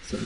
So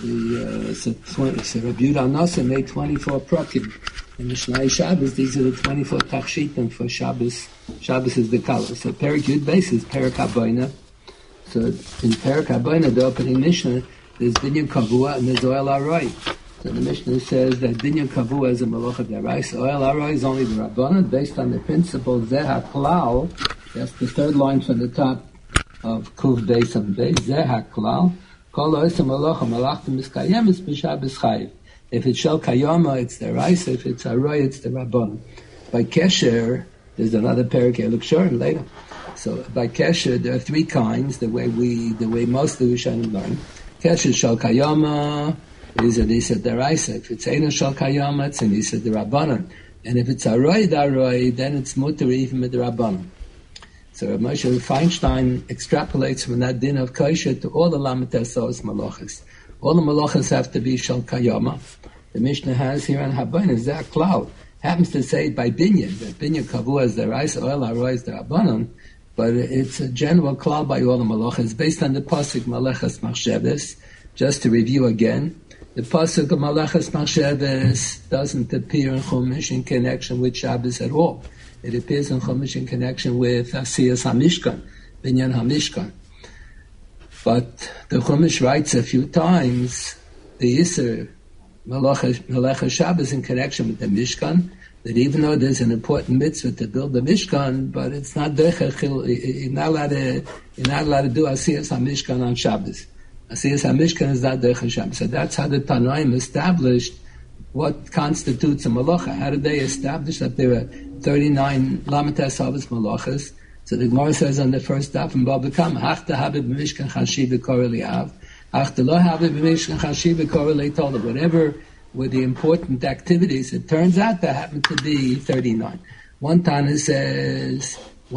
Rabbi Yehuda Nasa made 24 prakim. In the Mishnah Shabbos, these are the 24 tachshitim for Shabbos. Shabbos is the color. So Perik Yud Beis is Perik HaBoina. So in Perik HaBoina, the opening Mishnah, there's Binyan Kavua and there's Oil Aroi. So the Mishnah says that Binyan Kavua is a Malacha D'Oraisa. Oil Aroi is only the Rabbanan, based on the principle Zeh HaKlal. That's the third line from the top of Kuv Beis of Beis. Zeh HaKlal. Kol Oisem Malacha Malachtim Miskayemis B'Shabbos Chayiv. If it's Shel Kayama, it's the Raisa. If it's Aroi, it's the Rabbanan. By Kesher, there's another Perik Eluk later. So by Kesher, there are three kinds. The way most of the Rishonim learn. Kesher Shel Kayama is an Isa Deraisa. If it's Eino Shel Kayama, it's an Isa Derabanan. And if it's Aroi, then it's Mutter even with the Rabbanan. So Rav Moshe Feinstein extrapolates from that din of Kesher to all the Lamed Esos Malachas. All the Malachas have to be Shel Kayama. The Mishnah has here on Haboin is that cloud. Happens to say it by Binyan, that Binyan Kavua is the Rice, Oil Aroi is the Rabbanan, but it's a general cloud by all the Malachas, based on the Pasuk Malachas Machsheves. Just to review again, the Pasuk of Malachas Machsheves doesn't appear in Chumash in connection with Shabbos at all. It appears in Chumash in connection with Asiyas HaMishkan, Binyan HaMishkan. But the Chumash writes a few times the Yisr Melecha Shabbos in connection with the Mishkan, that even though there's an important mitzvah to build the Mishkan, but it's not you're not allowed to do Asiyas HaMishkan on Shabbos. Asiyas HaMishkan is not Derech Shabbos. So that's how the Tanoim established what constitutes a Malacha. How did they establish that there are 39 Lamed Esos Malachas? So the Gemara says on the first daf in Bava Kama, Achta Habib Mishkan Chashi B'Korah Li'av, Achta Lo Habib Mishkan Chashi B'Korah Le'Tola. Whatever were the important activities, it turns out there happened to be 39. One Tana says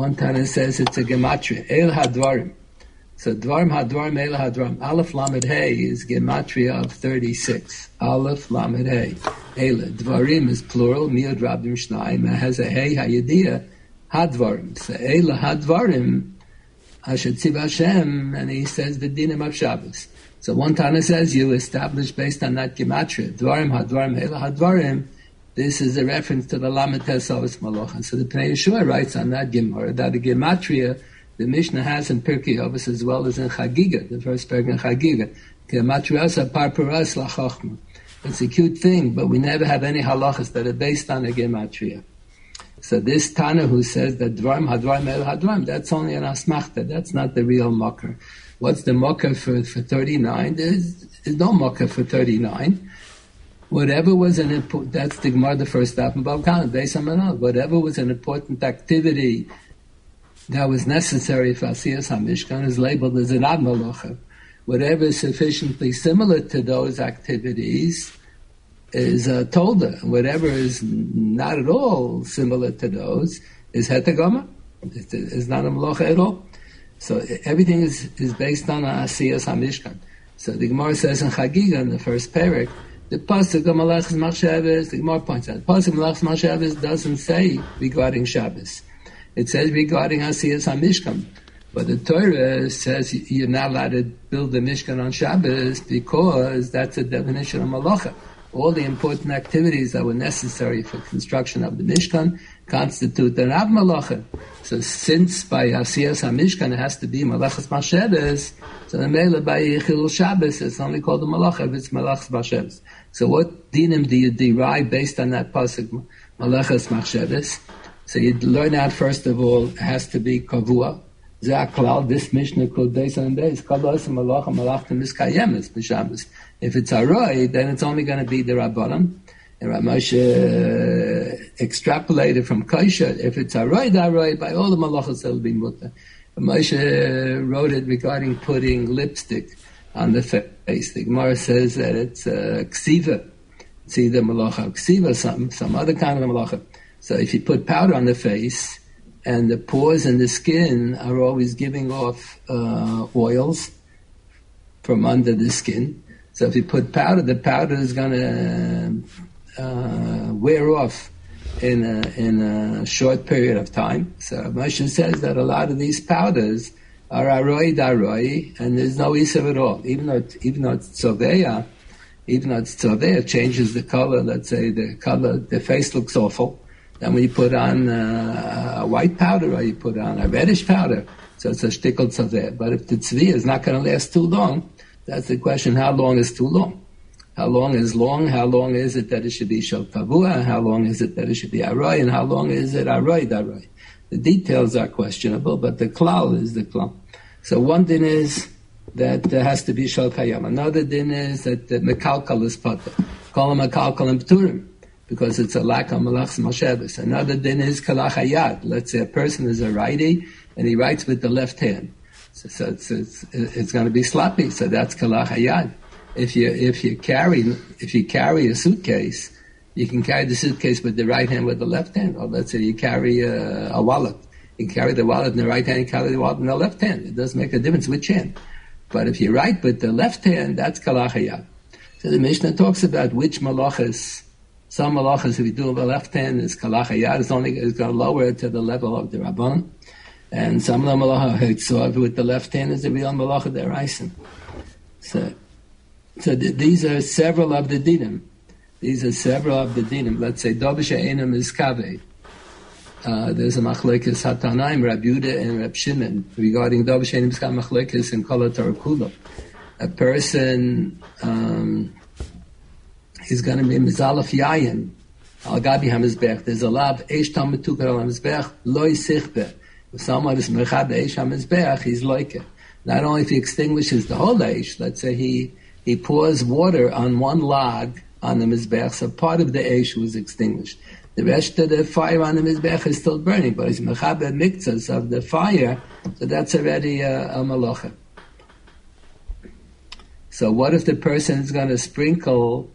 it's a gematria, El Hadvarim. So Dvarim Hadvarim, El Hadvarim. Aleph Lamed Hey is gematria of 36. Aleph Lamed Hey. Ela. Dvarim is plural, Miod Rabdim Shnayim. It has a Hey Hayediyah. Hadvarim. So Eila Hadvarim, Asher Tziv Hashem, and he says the dinim of Shabbos. So one Tana says you establish based on that gematria, Dvarim Hadvarim, Eila Hadvarim. This is a reference to the Lamed Esos Malacha. So the Pnei Yeshua writes on that Gemara that the gematria the Mishnah has in Pirkei Avos as well as in Chagiga, the first paragraph in Chagiga. Gematriasa parparas lachachma. It's a cute thing, but we never have any halachas that are based on a gematria. So this Tana who says that Dvarim Hadvarim El Hadvarim, that's only an asmachta. That's not the real mocker. What's the mocker for 39? There's no mocker for 39. Whatever was an important, that's the Gemara, the first step in Bava Kama, based on Manal. Whatever was an important activity that was necessary for Asiyas HaMishkan is labeled as an Ad Malacha. Whatever is sufficiently similar to those activities is Tolda. Whatever is not at all similar to those is Hetagama. It's not a Malacha at all. So everything is based on Asiyas HaMishkan. So the Gemara says in Chagiga, in the first parak, the Pasuk of Malachas Machsheves, the Gemara points out, the Pasuk of Malachas Machsheves doesn't say regarding Shabbos. It says regarding Asiyas HaMishkan. But the Torah says you're not allowed to build the Mishkan on Shabbos because that's a definition of Malacha. All the important activities that were necessary for construction of the Mishkan constitute the Rav Malacha. So since by Asiyas HaMishkan it has to be Malachas Machsheves, so the Mela by Chilul Shabbos it's only called the Malacha if it's Malachas Machsheves. So what dinim do you derive based on that pasuk Malachas Machsheves? So you learn out first of all it has to be Kavua. Zaklal, this Mishnah called Beis on Beis. Kabbalas Malacha Malachtim Miskayemes b'Shabbos. If it's Aroi, then it's only going to be the Rabbanim. And Rav Moshe extrapolated from Kaisha. If it's Aroi, by all the Malachas it'll be Mutter. Rav Moshe wrote it regarding putting lipstick on the face. The Gemara says that it's Ksiva. It's either Malacha Ksiva, some other kind of Malacha. So if you put powder on the face, and the pores in the skin are always giving off oils from under the skin. So if you put powder, the powder is going to wear off in a short period of time. So Moshe says that a lot of these powders are aroi daroi, and there's no isav at all. Even though it's tzoveya, it changes the color. Let's say the face looks awful. Then when you put on a white powder or you put on a reddish powder, so it's a shtickle tzaveh. But if the tzvi is not going to last too long, that's the question, how long is too long? How long is long? How long is it that it should be shel kavua? How long is it that it should be aroi? And how long is it aroi daroi? The details are questionable, but the klal is the klal. So one din is that there has to be shel kayam. Another din is that the mekalkal is pata. Call them mekalkal and pturim, because it's a lack of malachs mashebes. Another din is kalach hayad. Let's say a person is a righty and he writes with the left hand. So it's going to be sloppy. So that's kalach hayad. If you carry a suitcase, you can carry the suitcase with the right hand with the left hand. Or let's say you carry a wallet. You can carry the wallet in the right hand, you carry the wallet in the left hand. It doesn't make a difference which hand. But if you write with the left hand, that's kalach hayad. So the Mishnah talks about which malachas. Some malachas, if you do with the left hand, is kalach hayad. It's going to lower it to the level of the rabban. And some of the malacha with the left hand is the real malacha deraisa. So these are several of the dinim. Let's say Dobisha Einam is Kaveh. There's a machlekes Hatanaim, Rab Yehuda and Rab Shimon regarding Dobisha Einam is Kaveh machlekes in Kol HaTorah. A person is going to be Mizalaf Yayin Al Gabi HaMizbech. There's a lot of Eish Tam Metukar Al HaMizbech Loi Sichbeh. If someone is Mechad Eish HaMizbech, he's like it. Not only if he extinguishes the whole Eish, let's say he pours water on one log on the Mizbech, so part of the Eish was extinguished. The rest of the fire on the Mizbech is still burning, but it's Mechaber Miktzas of the fire, so that's already a Malacha. So what if the person is going to sprinkle,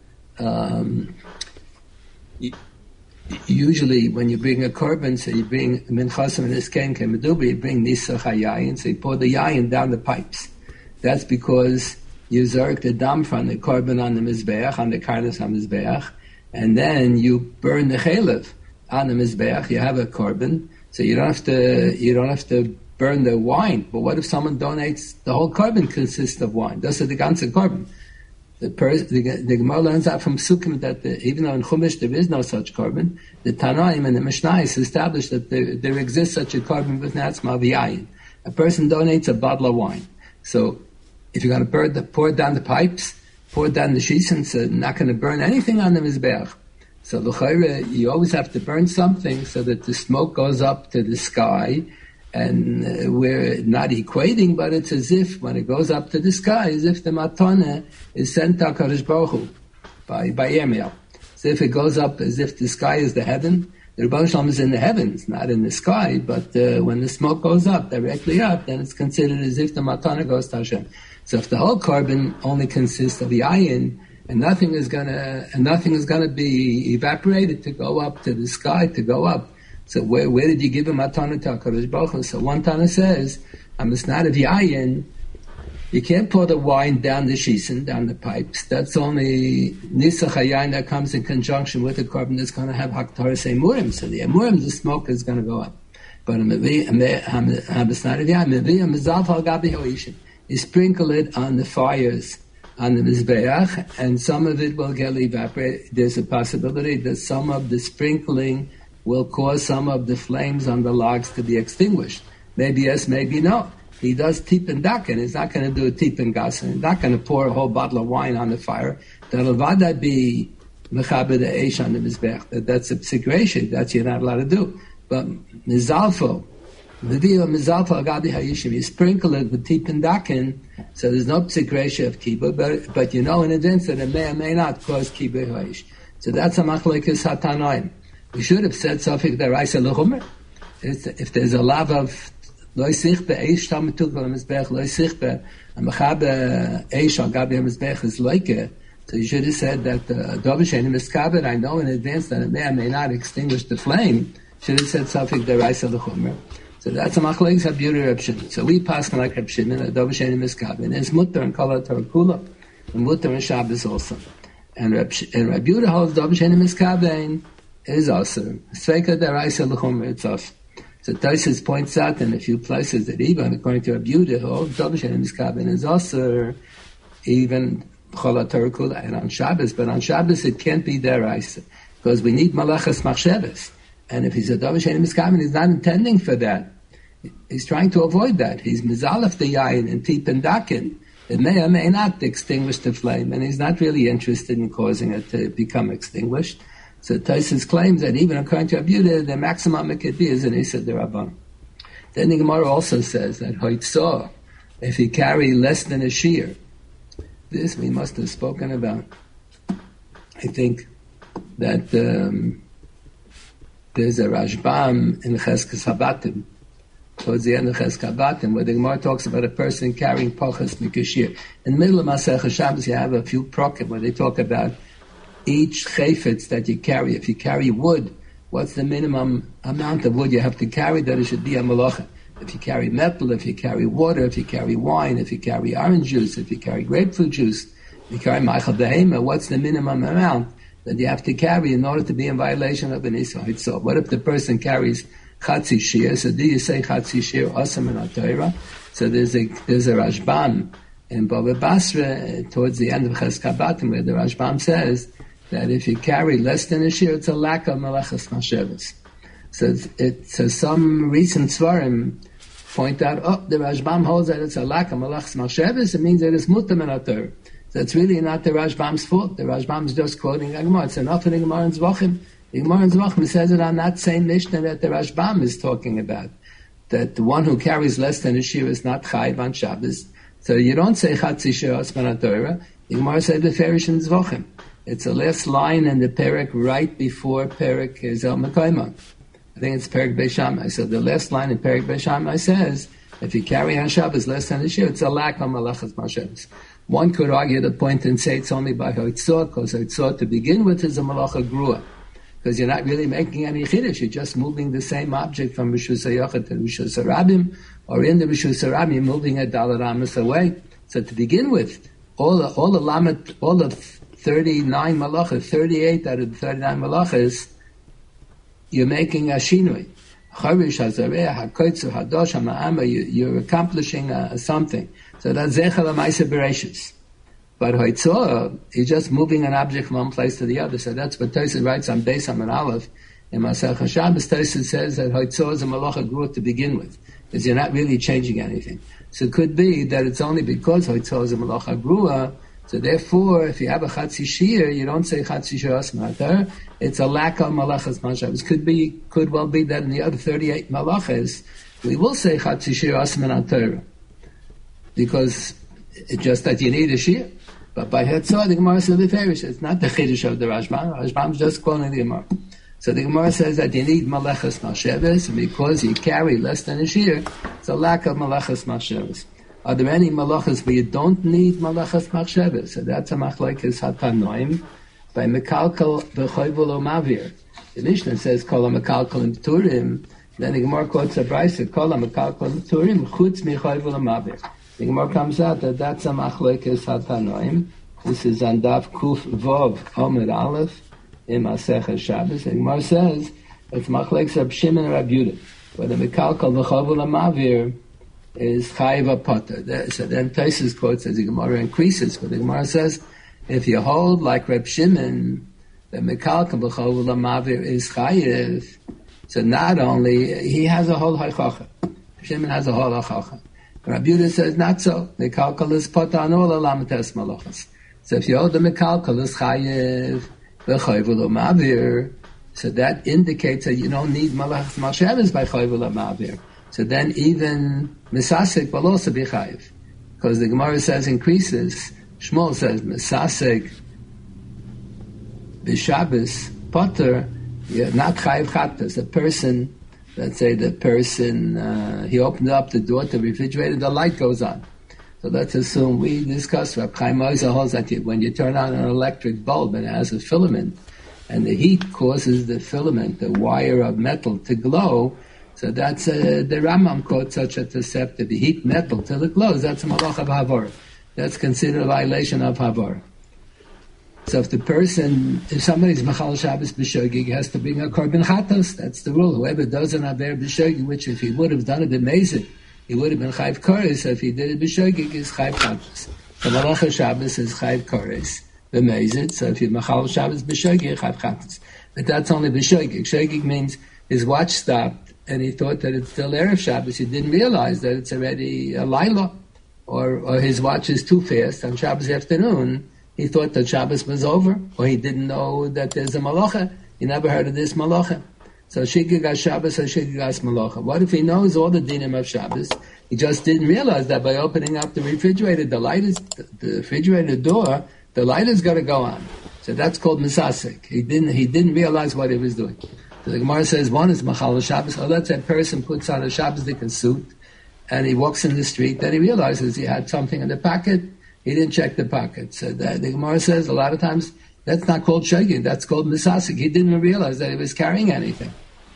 usually when you bring a korban, so you bring Minchasim and Isken Kemeduba, you bring Nisach HaYayin, so you pour the Yayin down the pipes. That's because you zerk the dam from the korban on the mizbeach, on the karnas on the mizbeach, and then you burn the chalev on the mizbeach. You have a korban, so you don't have to burn the wine. But what if someone donates the whole korban consists of wine? That's the ganze korban. The Gemara learns out from Sukkim that even though in Chumash there is no such korban, the Tanaim and the Mishnayos established that there exists such a korban with natzma v'yayin. A person donates a bottle of wine, so if you're going to pour it down the pipes, pour it down the shisen, so not going to burn anything on the mizbeach. So l'chayre, you always have to burn something so that the smoke goes up to the sky, and we're not equating, but it's as if when it goes up to the sky, as if the matana is sent to HaKadosh Baruch Hu by Yirmiyahu. So if it goes up as if the sky is the heaven, the Rebbeinu Shalom is in the heavens, not in the sky, but when the smoke goes up, directly up, then it's considered as if the matana goes to Hashem. So if the whole korban only consists of the ayin, and nothing is gonna be evaporated to go up to the sky, to go up. So where did you give a matana to HaKadosh Baruch Hu? So one Tana says, it's not of yayin. You can't pour the wine down the shisen, down the pipes. That's only nisach hayayin that comes in conjunction with the korban that's going to have haktaras emurim. So the emurim, the smoke is going to go up. But you sprinkle it on the fires, on the mizbeach, and some of it will get evaporated. There's a possibility that some of the sprinkling will cause some of the flames on the logs to be extinguished. Maybe yes, maybe no. He does tipin daken. He's not going to do a tipin gas. He's not going to pour a whole bottle of wine on the fire. That'll vada be mechaber the eish on the mizbeach. That's a psikration. That's you're not allowed to do. But mizalfo, you sprinkle it with tipin daken, so there's no psikration of kibbur, but you know in advance that it may or may not cause kibbur haish. So that's a machlekes hatanoim. We should have said something that Raisa lechumer. If there's a lav of loy sichbe eish tam tukol mizbech loy sichbe and mechabe eish al gabi mizbech is loike. So you should have said that dovish enim miskaber. I know in advance that it may or may not extinguish the flame. Should have said something that Raisa lechumer. So that's a machlekes habiyuri Reb Shimon. So we pass like Reb Shimon that dovish enim miskaber. And it's mutter and kol HaTorah kula, and mutter and Shabbos also. And Reb Yehuda holds dovish enim miskaber is also Sveika deraisa l'chumer. It's us. So Tosfos points out in a few places that even according to Rabbi Yehuda, all Davar She'eino Miskaben is also even B'chol HaTorah Kula and on Shabbos, but on Shabbos it can't be deraisa because we need Malachas Machshavos. And if he's a Davar She'eino Miskaben, he's not intending for that. He's trying to avoid that. He's mizalef the yayin and tip and dakin. It may or may not extinguish the flame, and he's not really interested in causing it to become extinguished. So Tosfos claims that even according to Rabbi Yehuda, the maximum it could be is an Issa D'Rabbanan. Then the Gemara also says that Hoitzah, if he carry less than a shear, this we must have spoken about. I think that there's a Rashbam in Cheskes Habatim, towards the end of Cheskes Habatim, where the Gemara talks about a person carrying Pachas Mikashir. In the middle of Masechah Shabbos, you have a few prokim where they talk about each chayfetz that you carry. If you carry wood, what's the minimum amount of wood you have to carry that it should be a malacha? If you carry metal, if you carry water, if you carry wine, if you carry orange juice, if you carry grapefruit juice, if you carry ma'achal behema, what's the minimum amount that you have to carry in order to be in violation of an Issa? So what if the person carries Chatzi Shir? So do you say Chatzi Shir Asam in HaTorah? So there's a Rashbam in Bava Basra towards the end of Cheskes Habatim where the Rashbam says that if you carry less than a shir, it's a lack of Malachas Machshavos. So some recent Svarim point out, the Rashbam holds that it's a lack of Malachas Machshavos, it means that it's mutam in HaTorah. So it's really not the Rashbam's fault. The Rashbam's just quoting the Gemara. It's enough in the Gemara in Zvachim. The Gemara in Zvachim says it on that same Mishnah that the Rashbam is talking about. That the one who carries less than a shir is not chayiv on Shabbos. So you don't say Chatzi Shir Asman HaTorah. The Gemara said the Ferish in Zvachim. It's the last line in the Perek right before Perek Zel Mekayma. I think it's Perek Beis Shammai. So the last line in Perek Beis Shammai says, if you carry on Shabbos less than a shir, it's a lack of Malachas Machshavos. One could argue the point and say it's only by Hoitzah, because Hoitzah to begin with is a Malacha Grua. Because you're not really making any Chiddush, you're just moving the same object from Rishus HaYachid to Rishus HaRabim, or in the Rishus HaRabim, you're moving a Dalet Amos away. So to begin with, all the 39 malachas, 38 out of the 39 malachas, you're making a shinui. You're accomplishing something. So that's Zechel HaMaaseh Bereishis. But Hoitzah, you're just moving an object from one place to the other. So that's what Tosfos writes on Beis Amud Aleph. In Masechah Shabbos, Tosfos says that Hoitzah is a malacha grua to begin with, because you're not really changing anything. So it could be that it's only because Hoitzah is a malacha grua. So therefore, if you have a Chatzi Shir, you don't say Chatzi Shir Asman HaTorah. It's a lack of Malachas Machshavos. Could well be that in the other 38 Malachas, we will say Chatzi Shir Asman HaTorah. Because it's just that you need a Shir. But by Hetzah, the Gemara says the Ferish. It's not the Chiddush of the Rashbam. Rashbam is just quoting the Gemara. So the Gemara says that you need Malachas Machshavos, and because you carry less than a Shir, it's a lack of Malachas Machshavos. Are there any malachas where you don't need malachas machshavos? So that's a machlokes hatanoim by mekalkal b'choyvul o mavir. The Mishnah says kol ha-mekalkal im turim. Then the Gemara quotes a brayso kol ha-mekalkal im turim chutz michoyvul o mavir. The Gemara comes out that that's a machlokes hatanoim. This is on Daf Kuf Vov Omer Aleph in Masechah Shabbos. The Gemara says it's machlokes Rab Shimon and Rab Yehuda. Where the mekalkal b'choyvul o mavir is chayiv potter. So then Tosfos quotes as the Gemara increases, but the Gemara says, if you hold like Reb Shimon, that mekalkal b'choyvul mavir is chayiv, so not only, he has a whole hachacha. Shimon has a whole hachacha. Rabbi Yehuda says, not so. Mekalkal is potter on all alamates malachas. So if you hold the mekalkal is chayiv b'choyvul mavir, so that indicates that you don't need malachas machshavos by choyvul mavir. So then even Misasek will also be chayiv. Because the Gemara says increases, Shmuel says Misasek b'Shabbos potter, not chayiv chatas. The person, let's say the person, he opened up the door to the refrigerator, the light goes on. So let's assume we discussed, Reb Chaim Ozer holds that when you turn on an electric bulb and it has a filament, and the heat causes the filament, the wire of metal, to glow. So that's the Rambam quotes such a Tosefta, the heat metal till it glows. That's a malach of Havor. That's considered a violation of Havor. So if somebody's Machal Shabbos B'Shogig, he has to bring a Korban Chatos. That's the rule. Whoever does an Aver B'Shogig, which if he would have done it B'Mezid, he would have been Chayv Kores. So if he did it B'Shogig, is Chayv Chatos. So Malacha Shabbos is Chayv Kores B'Mezid. So if you Machal Shabbos B'Shogig, Chayv Chatos. But that's only B'Shogig. Shogig means his watch stopped and he thought that it's still Erev Shabbos. He didn't realize that it's already a Laila, or his watch is too fast on Shabbos afternoon. He thought that Shabbos was over, or he didn't know that there's a malacha. He never heard of this malacha. So Shigigas Shabbos or Shigigas malacha. What if he knows all the dinim of Shabbos? He just didn't realize that by opening up the refrigerator, the refrigerator door, the light is going to go on. So that's called misasek. He didn't realize what he was doing. So the Gemara says one is Machal Shabbos. Or let's say a person puts on a Shabbos suit and he walks in the street, then he realizes he had something in the pocket. He didn't check the pocket. So the Gemara says a lot of times that's not called shogeg, that's called misasek. He didn't even realize that he was carrying anything.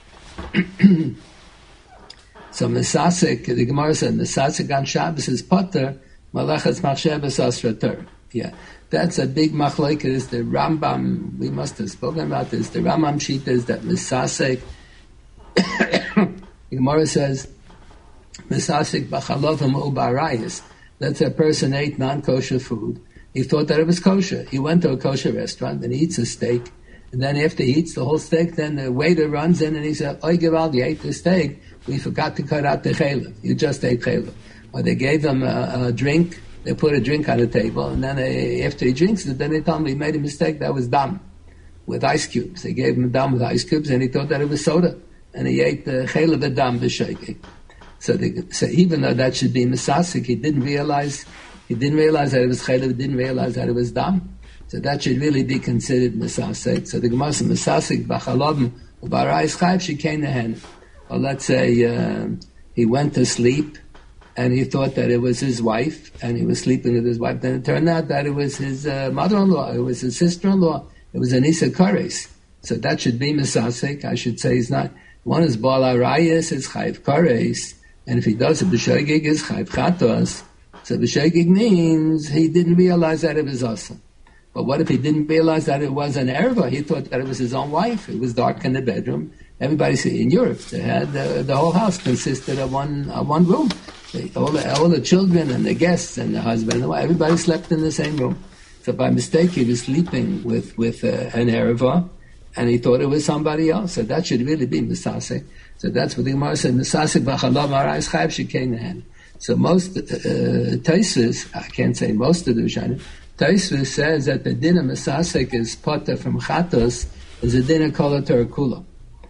So misasek, the Gemara said misasek on Shabbos is potter, malachas machshavas asrater. Yeah, that's a big machlokes. The Rambam, we must have spoken about this. The Rambam sheet is that misasek. The Gemara says misasek b'chalovim u'barayis. Let's say a person ate non-kosher food. He thought that it was kosher. He went to a kosher restaurant and he eats a steak. And then after he eats the whole steak, then the waiter runs in and he said, "Oy Gewalt, you ate the steak. We forgot to cut out the chaylev. You just ate chaylev." Or they gave him a drink. They put a drink on the table. And then after he drinks it, then they told him he made a mistake. That was dam with ice cubes. They gave him dam with ice cubes and he thought that it was soda. And he ate the chaylev and dam b'shogeg. So even though that should be misasik, he didn't realize that it was chaylev, he didn't realize that it was dam. So that should really be considered misasik. So the Gemara says misasik b'chalovim u'barayis chayv shekein nehen. Or let's say he went to sleep and he thought that it was his wife and he was sleeping with his wife. Then it turned out that it was his mother-in-law, it was his sister-in-law, it was Anisa Kares. So that should be misasik. I should say it's not. One is Baal Arayis, it's Chayv Kares. And if he does it, b'shogeg is chayv chatos. So b'shogeg means he didn't realize that it was awesome. But what if he didn't realize that it was an erva? He thought that it was his own wife. It was dark in the bedroom. Everybody see in Europe they had the whole house consisted of one room. All the children and the guests and the husband and the wife, everybody slept in the same room. So by mistake he was sleeping with an erva, and he thought it was somebody else. So that should really be misasek. So that's what the Gemara said. Misasek b'chalav arayis chayv shekein nehen. So most Tosfos, I can't say most of the Rishonim, Tosfos says that the din of misasek is potter from chatos is a din of kol haTorah kula.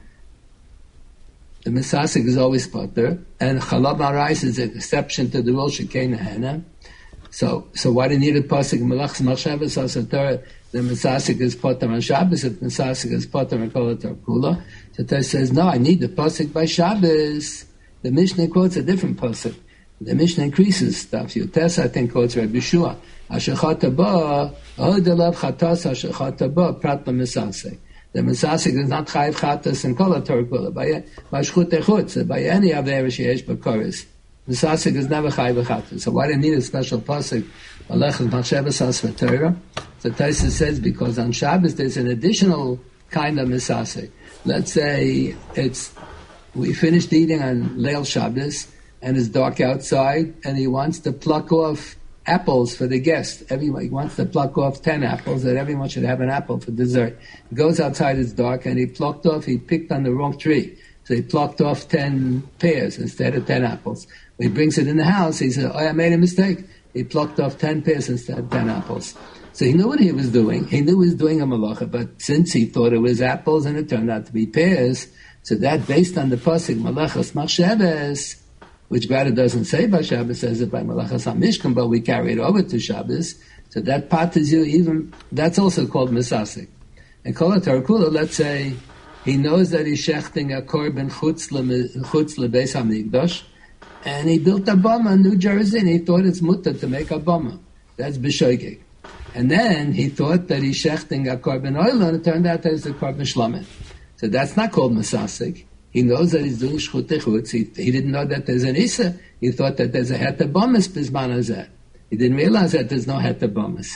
The misasek is always potter, and chalav arayis is an exception to the rule shekein nehen. So why do you need a pasuk melachas machshavas asrater? The misasek is potter on Shabbos, if misasek is potter on kol haTorah kula. So Tosfos says, no, I need the pasuk by Shabbos. The Mishnah quotes a different pasuk. The Mishnah increases stuff. Yotes, I think, quotes Rabbi Shua. Asher chata ba, odelav chatas asher chata ba, prat misasek. The misasek is not chayv chatas and kol haTorah kula. By shchut echutz, by any aver sheyesh b'koris. Misasek is never chayv chatas. So why do you need a special pasuk? Alechas machshavas asrater. So Tosfos says because on Shabbos there's an additional kind of misasek. Let's say we finished eating on Leil Shabbos and it's dark outside and he wants to pluck off apples for the guest. He wants to pluck off 10 apples, that everyone should have an apple for dessert. He goes outside, it's dark, and he picked on the wrong tree. So he plucked off 10 pears instead of 10 apples. When he brings it in the house, he said, I made a mistake. He plucked off 10 pears instead of 10 apples. So he knew what he was doing. He knew he was doing a malacha, but since he thought it was apples and it turned out to be pears, so that based on the pasuk malachas machshavas, which Grada doesn't say by Shabbos, says it by malachas hamishkan, but we carry it over to Shabbos. So that part is that's also called misasek. And kol haTorah kula, let's say he knows that he's shechting a korban chutz lebeis hamikdash, and he built a bama in New Jersey, and he thought it's mutter to make a bama. That's b'shogeg. And then he thought that he's shechting a korban oil, and it turned out that it's a korban shlamim. So that's not called misasek. He knows that he's doing shchut echutz. He didn't know that there's an isa. He thought that there's a heter bamis bisman hazeh. He didn't realize that there's no heter bamis.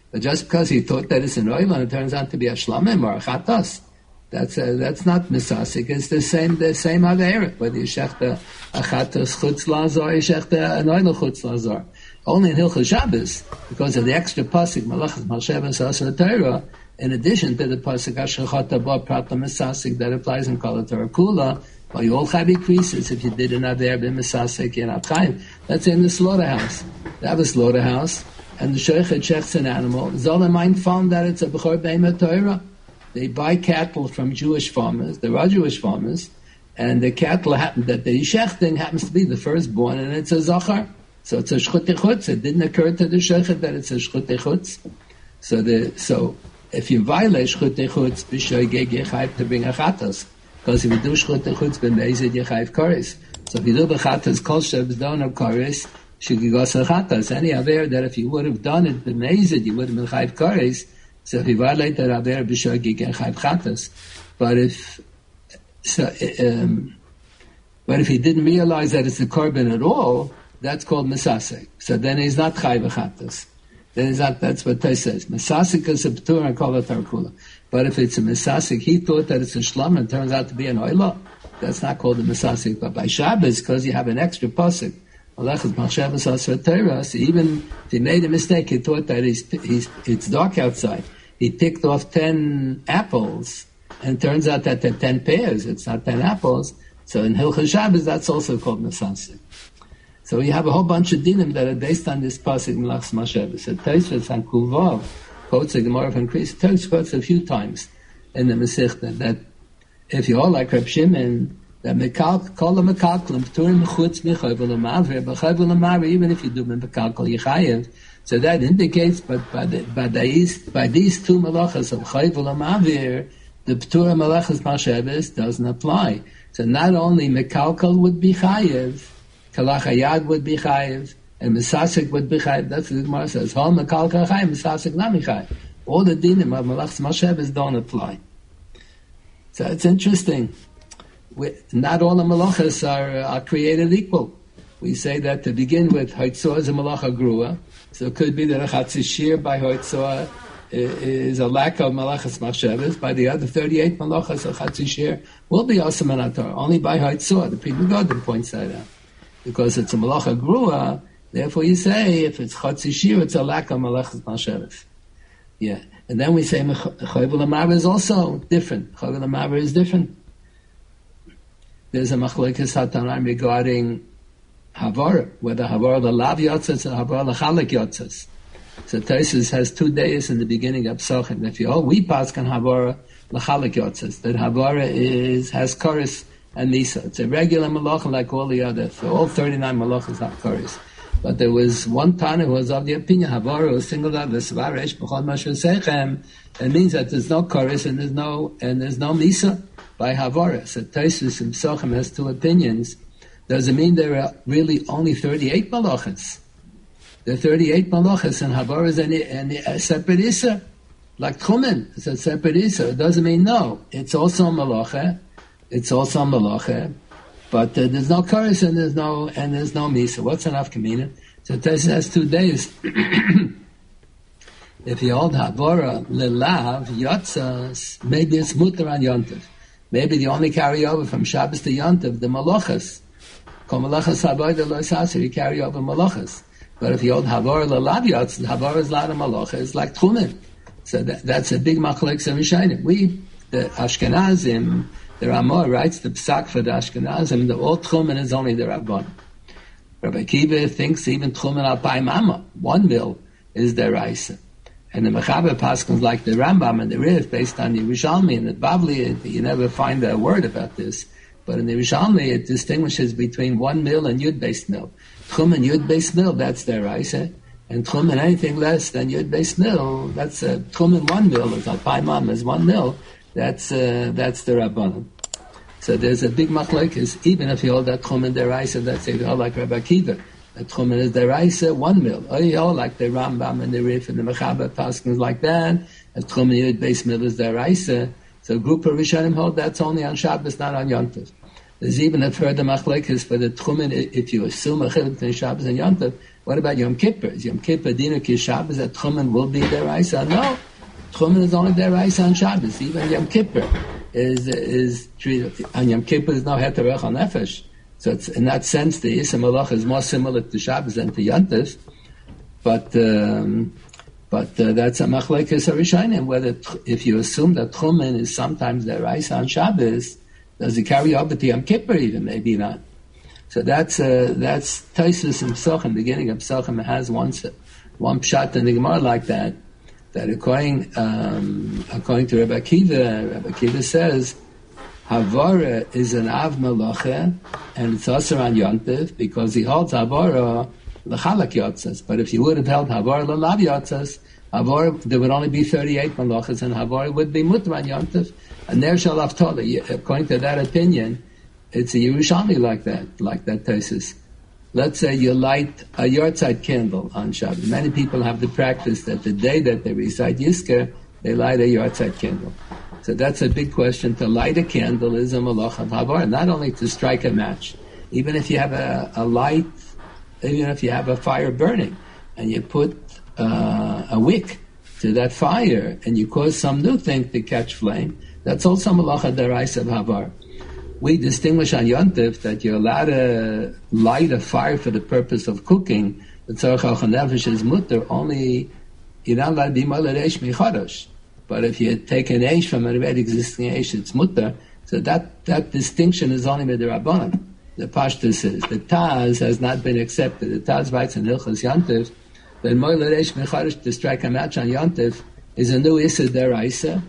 But just because he thought that it's an oilan, it turns out to be a shlamim or a chatas. That's not misasik. It's the same avera. Whether you shechta a chatas chutz lazar, or you shechta an oilan chutz lazar. Only in Hilchos Shabbos, because of the extra pasuk malachas malshevas asar Torah, in addition to the pasuk asher chata ba prat misasik that applies in Kol Torah Kula, or you all chavi creases if you did an aver b'misasik you're not chayiv. That's in the slaughterhouse. They have a slaughterhouse, and the shochet shechts an animal. Zolomine found that it's a bechor be'emet Torah. They buy cattle from Jewish farmers. There are Jewish farmers, and the cattle that the shechting happens to be the firstborn, and it's a zachar. So it's a shchutei chutz. It didn't occur to the shochet that it's a shchutei chutz. So if you violate shchutei chutz, b'shoigeg yechayiv to bring a chatas. Because if you do shchutei chutz b'meizid yechayiv koris. So if you do b'chatas kol shebs don't have koris, shigigos chatas. Any aver that if you would have done it b'meizid, you would have been chayiv koris. So if you violate that aver b'shoigeg yechayiv chatas. But if he didn't realize that it's a korban at all, that's called misasek. So then he's not chayiv chatas. Then he's not. That's what Tais says. Misasek is a p'tur and Kol Torah Kula. But if it's a misasek, he thought that it's a shlam and it turns out to be an oila. That's not called a misasek. But by Shabbos, because you have an extra pasuk, malachas malshevas asar Torah. So even if he made a mistake, he thought that it's dark outside. He picked off 10 apples, and it turns out that there are 10 pears. It's not 10 apples. So in Hilchos Shabbos, that's also called misasek. So you have a whole bunch of dinim that are based on this pasuk Melachas Mashavas. So Tosfos and Kulvav quotes the Gemara from Kris. Tosfos quotes a few times in the Masechta that if you all like Reb Shimon, that kol mekalkelim p'turim chutz michayv l'maver, b'chayv l'maver even if you do mekalkel yichayev. So that indicates, but by these two malachas of chayv l'maver, the p'turim Melachas Mashavas doesn't apply. So not only mekalkel would be chayev, Kalachayad would be chayiv, and Misasik would be chayiv. That's what the Gemara says. Hol mekal chayiv, Misasik nami chayiv. All the dinim of Melachas Mashavas don't apply. So it's interesting. Not all the malachas are created equal. We say that to begin with, Hoitzor is a malacha grua. So it could be that a chatzishir by Hoitzor is a lack of Melachas Mashavas. By the other 38 malachas, a chatzishir will be awesome in Torah. Only by Hoitzor. The Pri Megadim points that out. Because it's a malacha grua, therefore you say, if it's chatzi shir, it's a lack of malachas mashavas. Yeah. And then we say, chayv l'maver is also different. Chayv l'maver is different. There's a machlokes hatanaim regarding havara, whether havara l'lav yotzas or havara l'chalek yotzas. So Tosfos has 2 days in the beginning of Psachim. If you all, we pass can havara l'chalek yotzas, that havara has chorus and Nisa. It's a regular malacha like all the others. So all 39 malachas have chorus. But there was one Tana who was of the opinion, Havara was singled out, Vesvaresh, B'chol Mashu Sechem. It means that there's no chorus and there's no Nisa by Havara. So Tosfos and Psachim has 2 opinions. Does it mean there are really only 38 malachas? There are 38 malachas and Havara is a separate Issa. Like Tchumen, it's a separate Issa. It doesn't mean no. It's also a malacha. It's also malacha, but there's no chorus and there's no misa. What's enough kamina? So Tosfos has 2 days. If you hold havara lelav yotzas, maybe it's mutar on yontiv. Maybe the only carry over from Shabbos to yontiv the malachas. Kol malachas haboida lo yisasir, you carry over malachas. But if you hold havara lelav yotzas, havara is lot of malacha. It's like tchumen. So that's a big machlokes of Rishonim. We the Ashkenazim. The Ramah writes the Psak for the Ashkenazim, the all Tchumen is only the Rabban. Rabbi Akiva thinks even Tchumen al Pai Mama, 1 mil, is the Raisa. And the Mechaber Paskins like the Rambam and the Rif, based on the Yerushalmi and the Bavli, you never find a word about this. But in the Yerushalmi, it distinguishes between 1 mil and Yud Beis Mil. Tchumen Yud Beis Mil, that's the Raisa. And Tchumen anything less than Yud Beis Mil, that's Tchumen 1 mil, it's al Pai Mama is 1 mil. That's the Rabbanim. So there's a big machlokes, even if you hold that Tchumen deraisa, that's if you hold like Rabbi Akiva. That Tchumen is deraisa 1 mil. Or you hold like the Rambam and the Rif and the Mechaber Paskins like that. And Tchumen Yud Beis Mil is deraisa. So a group of Rishonim hold that's only on Shabbos, not on Yom Tov. There's even a further machlokes for the Tchumen, if you assume a chiluk between Shabbos and Yom Tov, What about Yom Kippur? Is Yom Kippur Dina Ki Shabbos that Tchumen will be deraisa? No. Tchumen is only deraisa on Shabbos. Even Yom Kippur is treated, and Yom Kippur is no heterech on nefesh. So it's, in that sense, the Issa Malach is more similar to Shabbos than to Yontif. But that's a machlekes harishonim. Whether if you assume that Tchumen is sometimes deraisa on Shabbos, does it carry over to Yom Kippur even? Maybe not. So that's Tosfos in Pesachim, beginning of Pesachim, has one pshat in the Gemara like that. That according to Rabbi Akiva says Havara is an Av Melacha and it's also on Yontif because he holds Havara l'chalak yotzas. But if you would have held Havara l'lav yotzas, Havara there would only be 38 Melachas and Havara would be mutter on Yontif. And there shall Avtola. According to that opinion, it's a Yerushalmi like that Tosfos. Let's say you light a yahrzeit candle on Shabbos. Many people have the practice that the day that they recite Yizkor, they light a yahrzeit candle. So that's a big question. To light a candle is a malach of Havara, not only to strike a match. Even if you have a light, even if you have a fire burning, and you put a wick to that fire, and you cause some new thing to catch flame, that's also malacha deraisa of Havara. We distinguish on Yontif that you're allowed to light a fire for the purpose of cooking. The tzarech al-nefesh is mutter, only you're not allowed to be malad eish michadosh. But if you take an eish from an already existing eish, it's mutter. So that distinction is only with the Rabbanan. The Pashtus is the Taz has not been accepted. The Taz writes in Hilchos Yontif that malad eish michadosh to strike a match on Yontif is a new issa deraisa.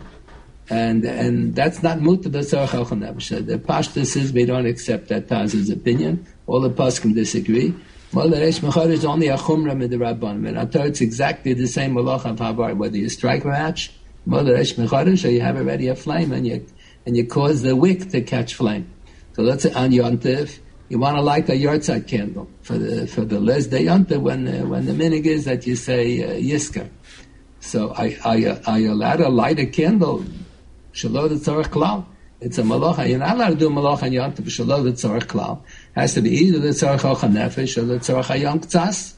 And that's not mutter b'tzarech al-nefesh. The Pashtus is we don't accept that Taz's opinion. All the Poskim disagree. Malad eish mechadosh is only a chumrah with the Rabbanim. And I thought it's exactly the same malach of Havar. Whether you strike a match, malad eish mechadosh, or you have already a flame and you cause the wick to catch flame. So let's say on Yontif, you want to light a yahrzeit candle for the last day Yontif when the minig is that you say Yizkor. So are you allowed to light a candle? Shalom tzarech klal. It's a malacha. You're not allowed to do malacha on Yontif. Shalom tzarech klal. Has to be either the tzarech al-nefesh or the tzarech hayom k'tzas.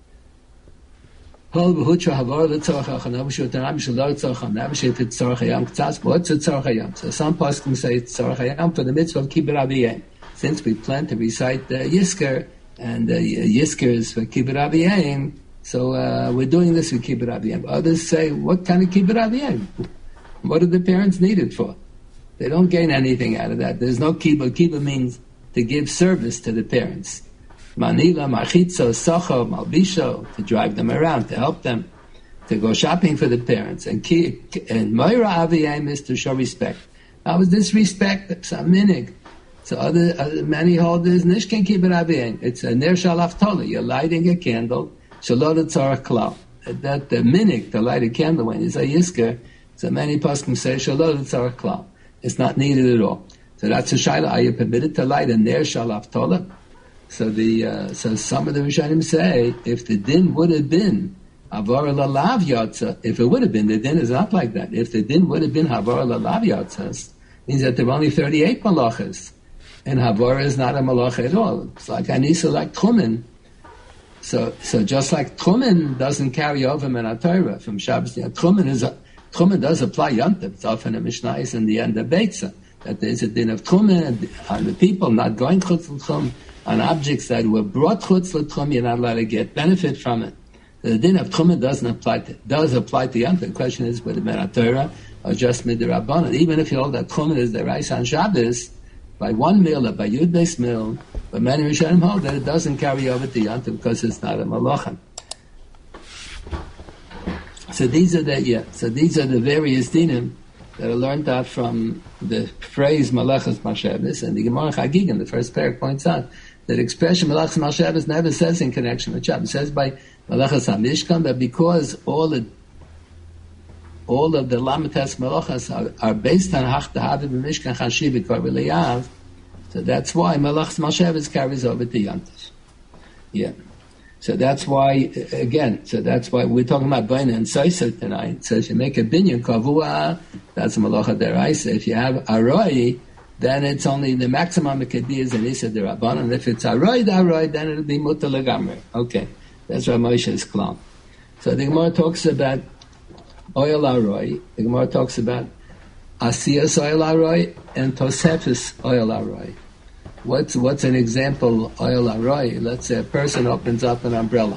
Hol b'hutra havar the tzarech al-nefesh u'tanam shalom tzarech al-nefesh if it's tzarech hayom k'tzas. What's a tzarech hayom? So some poskim say it's tzarech hayom for the mitzvah of kibbut aviyim. Since we plan to recite Yizkor and Yizkor is for kibbut aviyim, so we're doing this with kibbut aviyim. Others say, what kind of kibbut aviyim? What do the parents need it for? They don't gain anything out of that. There's no kibbut. Kibbut means to give service to the parents. Manila, machitzo, socho, malbisho, to drive them around, to help them, to go shopping for the parents. And moira aviyim is to show respect. Now, with this respect, it's a minig. So many hold this nishken kibbut aviyim. It's a ner shalaf tola. You're lighting a candle, shalot tzarech klal. That the minig, to light a candle when you say Yizkor, so many poskim say shalom tzarech klal. It's not needed at all. So that's a shaila. Are you permitted to light a ner shalaf tola? So some of the Rishonim say if the din would have been havara lalav yotza, if it would have been, the din is not like that. If the din would have been havara lalav yotzas, means that there are only 38 malachas, and havara is not a malacha at all. It's like anisa, like tchumen. So just like tchumen doesn't carry over min Torah from Shabbos, Tchumen does apply Yontif. It's often a Mishnah is in the end of Beitza. That there is a din of Tchumen on the people not going chutz l'tchum, on objects that were brought chutz l'tchum, you're not allowed to get benefit from it. The din of Tchumen does apply to Yontif. The question is whether min Torah or just midrabanan. Even if you hold that Tchumen is the rice on Shabbos, by one meal or by Yud Beis meal, but many Rishonim hold that it doesn't carry over to Yontif because it's not a malacha. So these are the various dinim that are learned out from the phrase Malachas Mashavos, and the Gemara Chagig in the first parak points out that expression Malachas Mashavos never says in connection with Shabbos. It says by Malachas HaMishkan, but because all of the Lamites Malachas are based on Hach Tahavi B'Mishkan Chashiv V'Kor, so that's why Malachas Mashavos carries over to Yontif. Yeah. So that's why we're talking about Baina and Soisa tonight. So if you make a binyan kavua, that's a malacha deraisa. If you have aroi, then it's only the maximum it could be is an isa derabbanan. And if it's aroi, then it'll be mutar legamre. Okay. That's Rav Moshe's klal. So the Gemara talks about oil aroy. The Gemara talks about asiyas oil aroy and tosefis oil aroy. What's an example oil aroy? Let's say a person opens up an umbrella.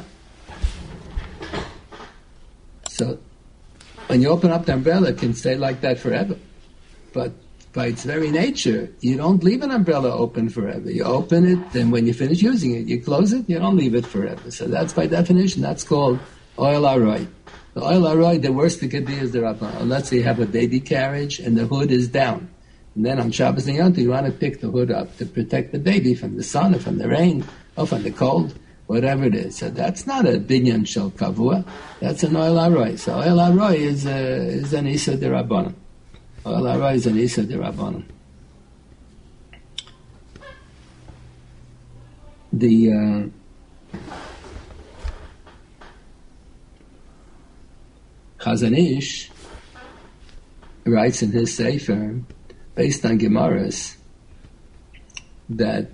So when you open up the umbrella, it can stay like that forever. But by its very nature, you don't leave an umbrella open forever. You open it, and when you finish using it, you close it, you don't leave it forever. So that's by definition, that's called oil aroy. The oil aroy, the worst it could be is the Rabban. Let's say you have a baby carriage and the hood is down. And then on Shabbos and Yom Tov, you want to pick the hood up to protect the baby from the sun or from the rain or from the cold, whatever it is. So that's not a binyan shel kavua. That's an oil aroy. So oil aroy is an isa de Rabbanan. Oil aroy is an isa de Rabbanan. The Chazon Ish writes in his Sefer, based on Gemaras, that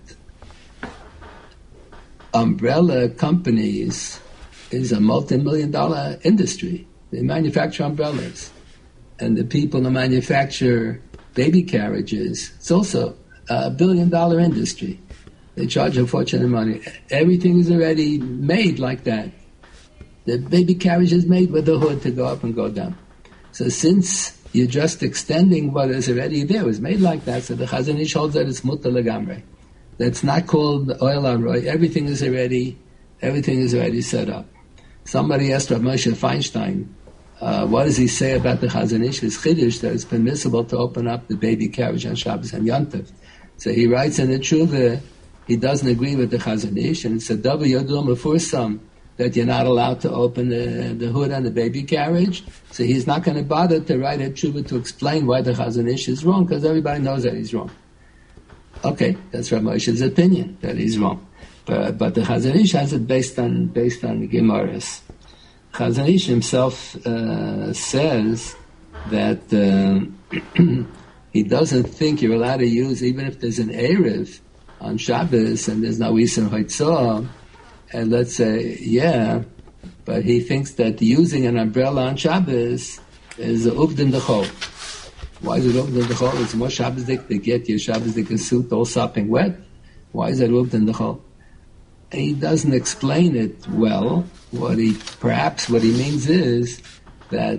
umbrella companies is a multi-million-dollar industry. They manufacture umbrellas. And the people who manufacture baby carriages, it's also a billion-dollar industry. They charge a fortune of money. Everything is already made like that. The baby carriage is made with the hood to go up and go down. So since you're just extending what is already there, it was made like that, so the Chazon Ish holds that it's mutter legamre. That's not called oil aroy. Everything is already set up. Somebody asked Rav Moshe Feinstein, what does he say about the Chazon Ish? His chiddush that it's permissible to open up the baby carriage on Shabbos and Yom Tov. So he writes in the Tshuva, he doesn't agree with the Chazon Ish, and it's a double yodul mefursam that you're not allowed to open the hood on the baby carriage. So he's not going to bother to write a tshuva to explain why the Chazon Ish is wrong, because everybody knows that he's wrong. Okay, that's Rav Moshe's opinion, that he's wrong. But the Chazon Ish has it based on the Gemaras. Chazon Ish himself says that he doesn't think you're allowed to use, even if there's an Erev on Shabbos and there's no Isser Haitzah, and let's say, yeah, but he thinks that using an umbrella on Shabbos is Uvdin Dechol. Why is it Uvdin Dechol? It's more Shabbosdik to get your Shabbosdik suit all sopping wet. Why is that Uvdin Dechol? He doesn't explain it well. What he means is that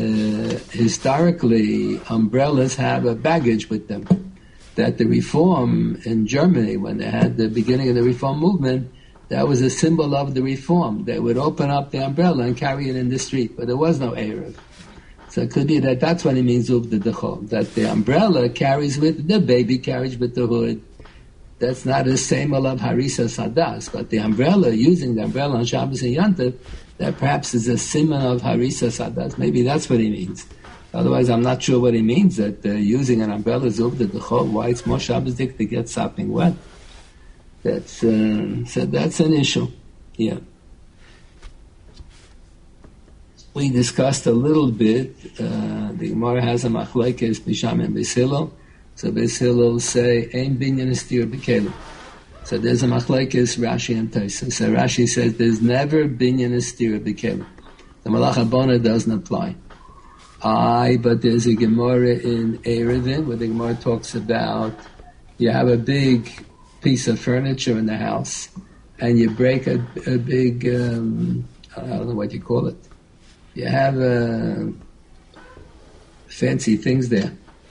historically umbrellas have a baggage with them. That the Reform in Germany, when they had the beginning of the Reform movement, that was a symbol of the Reform. They would open up the umbrella and carry it in the street, but there was no Erev. So it could be that that's what he means, Uvda Dechol, that the umbrella carries with the baby carriage with the hood. That's not a symbol of Harisa Sadas, but the umbrella, using the umbrella on Shabbos and Yom Tov, that perhaps is a symbol of Harisa Sadas. Maybe that's what he means. Otherwise, I'm not sure what he means, that using an umbrella is Uvda Dechol, why it's more Shabbosdik to get sopping wet. That's an issue. Yeah. We discussed a little bit. The Gemara has a machlekes Bisham and Beis Hillel. So Beis Hillel say ein binyan estir b'kelim. So there's a machlekes Rashi and Tosfos. So Rashi says there's never binyan estir b'kelim. The Malach Habona doesn't apply. But there's a Gemara in Erevin where the Gemara talks about you have a big piece of furniture in the house, and you break a big, I don't know what you call it. You have fancy things there.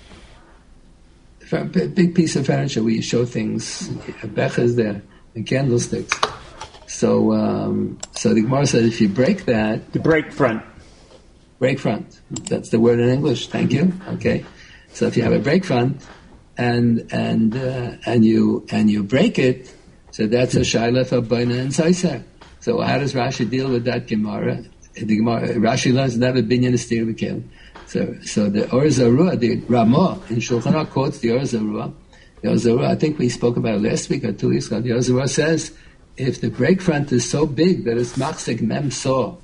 A big piece of furniture where you show things, bechas there, and candlesticks. So the Gemara says if you break that... The break front. Break front. That's the word in English. Thank you. Okay. So if you have a break front, and you break it, so that's a shaila for Baina and Saiser. So how does Rashi deal with that Gemara? The Gemara Rashi learns never binyan estir b'kelim. So the Or Zarua, the Ramah in Shulchan Aruch quotes the Or Zarua. The Or Zarua, I think we spoke about it last week or 2 weeks ago. The Or Zarua says if the break front is so big that it's machzik mem saw.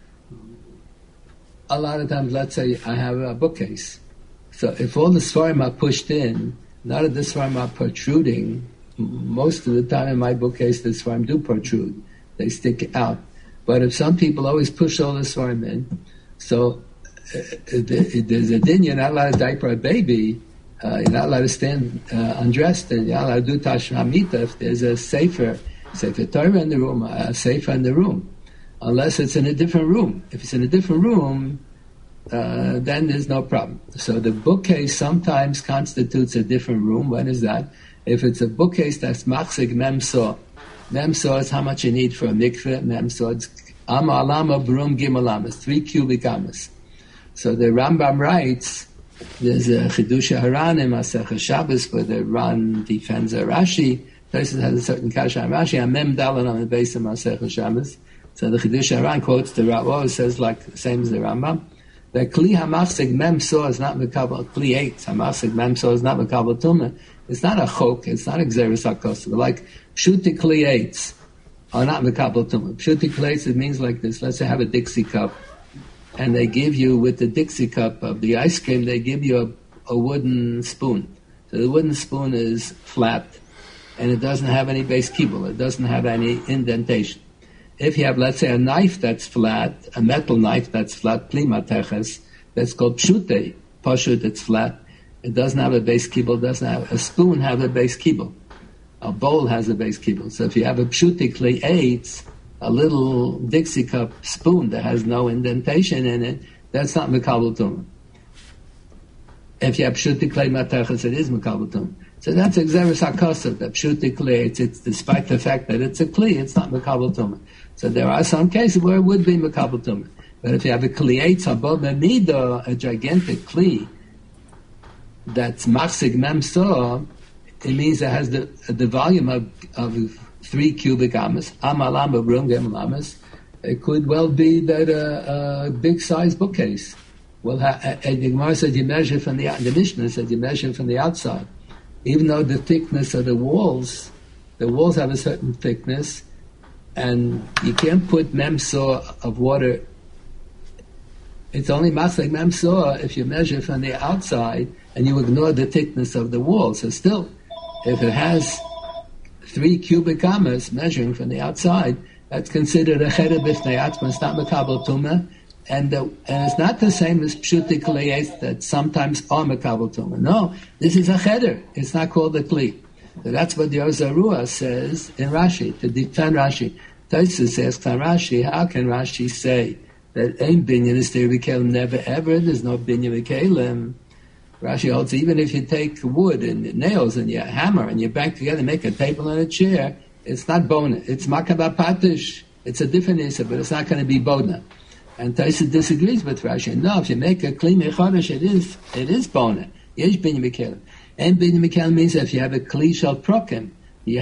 A lot of times, let's say I have a bookcase. So if all the Sfarim are pushed in, none of the Sfarim are protruding. Most of the time in my bookcase, the Sfarim do protrude. They stick out. But if some people always push all the svarim in, so there's a din, you're not allowed to diaper a baby, you're not allowed to stand undressed, and you're not allowed to do tashramita if there's a sefer Torah in the room, a sefer in the room, unless it's in a different room. If it's in a different room, then there's no problem. So the bookcase sometimes constitutes a different room. When is that? If it's a bookcase that's machzig memso. Memso is how much you need for a mikveh. Memso is ama alama brum gimel amas, 3 cubic amas. So the Rambam writes, there's a Chidush Haran in Masechah Shabbos where the Ran defends a Rashi. Places has a certain kasha on Rashi, and Mem Dalan on the base of Masechah Shabbos. So the Chidush Haran quotes the Ravo, says like the same as the Rambam, that Kli HaMachzig Mem So is not Mekabel, Kli 8, HaMachzig Mem So is not Mekabel Tumah. It's not a chok, it's not a Xeris HaKos. Like Pshuti Kli 8s are not Mekabel Tumah. Pshuti Kli 8s, it means like this. Let's say have a Dixie cup, and they give you, with the Dixie cup of the ice cream, they give you a wooden spoon. So the wooden spoon is flat, and it doesn't have any base kibble. It doesn't have any indentation. If you have, let's say, a knife that's flat, a metal knife that's flat, plimateches, that's called pshute, pashut, it's flat. It doesn't have a base kibble, doesn't have, a spoon have a base kibble. A bowl has a base kibble. So if you have a pshute kli 8, a little Dixie cup spoon that has no indentation in it, that's not Mekabel Tumah. If you have Pshuti Klei Mateches, it is Mekabel Tumah. So that's Xeris HaKosov, that Pshuti Klei, it's despite the fact that it's a Kli, it's not Mekabel Tumah. So there are some cases where it would be Mekabel Tumah. But if you have a Kli 8, Sabod Memido, a gigantic Kli, that's Machzig Mem So, it means it has the volume of 3 cubic amas, amalam brum gem amas. It could well be that a big size bookcase. Well, the Gemara said you measure from the Mishnah said you measure from the outside. Even though the thickness of the walls have a certain thickness, and you can't put memsor of water. It's only maslik memsor if you measure from the outside and you ignore the thickness of the wall. So still, if it has 3 cubic amas measuring from the outside, that's considered a cheder b'fnei atzma. It's not mekabel tumah, and it's not the same as pshuti kliyes that sometimes are mekabel tumah. No, this is a cheder. It's not called a kli. So that's what the Ozarua says in Rashi to defend Rashi. Tosfos asks on Rashi, how can Rashi say that ein binyan is there b'kelim never ever? There's no binyan b'kelim. Rashi holds even if you take wood and nails and you hammer and you bang together, make a table and a chair, it's not bona. It's makabah patish. It's a different issa, but it's not going to be bona. And Tosfos disagrees with Rashi. No, if you make a kli mechodesh, it is bona. Yesh binyan b'kelim. And binyan b'kelim means that if you have a kli shel prokim, you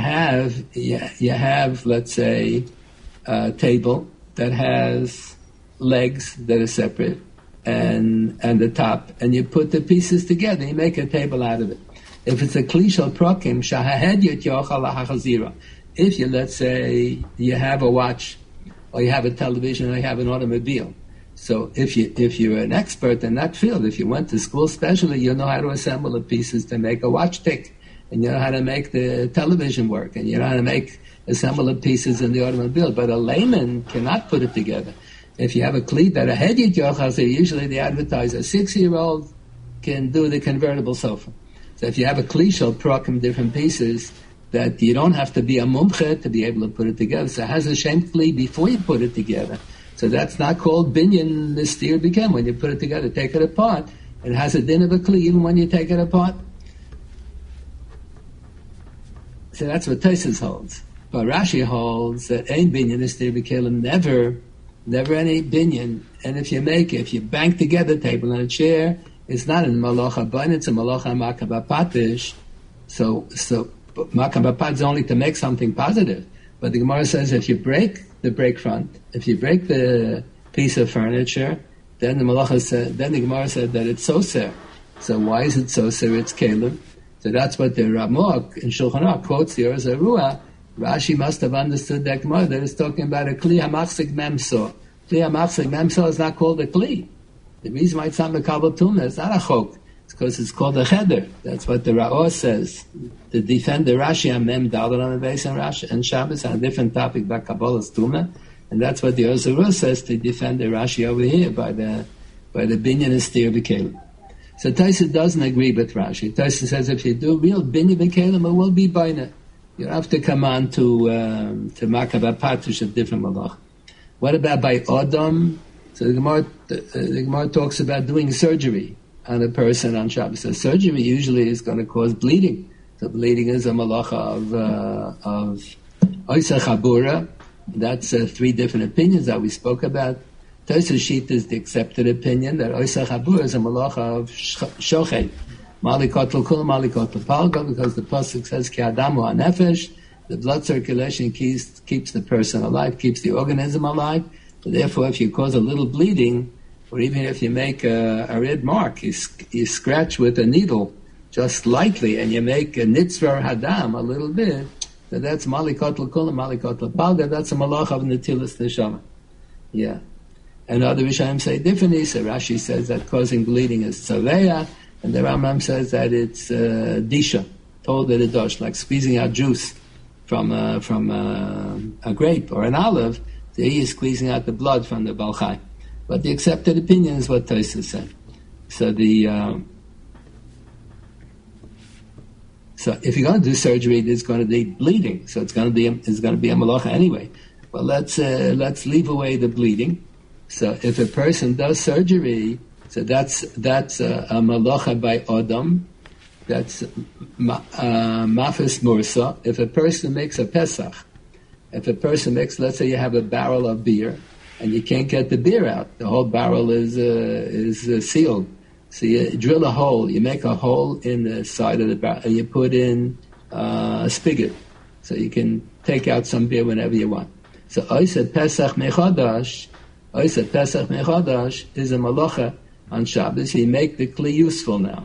have, let's say, a table that has legs that are separate, and the top, and you put the pieces together, you make a table out of it. If it's a kli shel prokim, shahahed yot yochal lahachazira. If you, let's say, you have a watch, or you have a television, or you have an automobile. So if you're an expert in that field, if you went to school specially, you know how to assemble the pieces to make a watch tick, and you know how to make the television work, and you know how to assemble the pieces in the automobile. But a layman cannot put it together. If you have a kli that a hediyat yochazir, usually they advertise a 6-year-old can do the convertible sofa. So if you have a kli shel prokim, different pieces, that you don't have to be a mumche to be able to put it together. So it has a shem kli before you put it together. So that's not called binyan nistir b'kem. When you put it together, take it apart, it has a din of a kli even when you take it apart. So that's what Tosfos holds. But Rashi holds that ein binyan nistir b'kelim, never any binyan. And if you bank together a table and a chair, it's not in malacha bun, it's a malacha makabah patish. So makabah patish is only to make something positive. But the Gemara says if you break the break front, if you break the piece of furniture, then the Gemara said that it's soser. So why is it soser? It's kelim. So that's what the Ramok in Shulchan Aruch quotes the Ozarua. Rashi must have understood that Gemara that it's talking about a kli hamachzik memso. Kli hamachzik memso is not called a kli. The reason why it's not mekabel tumah, it's not a chok. It's because it's called a cheder. That's what the Ra'or says. To defend the Rashi on Mem Dalet on the base and Rashi and Shabbos on a different topic about Kabbalah's tumah. And that's what the Ozarus says to defend the Rashi over here by the binyan and steer b'kelim. So Taisa doesn't agree with Rashi. Taisa says if you do real binyan b'kelim, it will be baina. You have to come on to makabah patush of different malach. What about by Adam? So the Gemara talks about doing surgery on a person on Shabbos. So surgery usually is going to cause bleeding. So bleeding is a malacha of Oisa Chabura. That's 3 different opinions that we spoke about. Tosfos Shita is the accepted opinion that Oisa Chabura is a malacha of Shochet. Malikotel Kul, Malikotel Palga, because the pasuk says Ki Adamu HaNefesh, the blood circulation keeps the person alive, keeps the organism alive. So therefore, if you cause a little bleeding, or even if you make a red mark, you scratch with a needle just lightly, and you make a nitzvar hadam a little bit, so that's Malikotel Kul, Malikotel Palga, that's a malach of Netilas Neshama. Yeah. And other Rishonim say differently. So Rashi says that causing bleeding is tzaveya, and the Rambam says that it's disha, told that it does, like squeezing out juice from a grape or an olive. So he is squeezing out the blood from the balchai. But the accepted opinion is what Tosfos said. So so if you're going to do surgery, there's going to be bleeding. So it's going to be a malacha anyway. But let's leave away the bleeding. So if a person does surgery, so that's a malacha by Adam. That's mafis mursa. If a person makes a pesach, let's say you have a barrel of beer, and you can't get the beer out, the whole barrel is sealed. So you drill a hole, you make a hole in the side of the barrel, and you put in a spigot, so you can take out some beer whenever you want. So Oiseh Pesach Mechadash is a malacha on Shabbos. You make the kli useful now.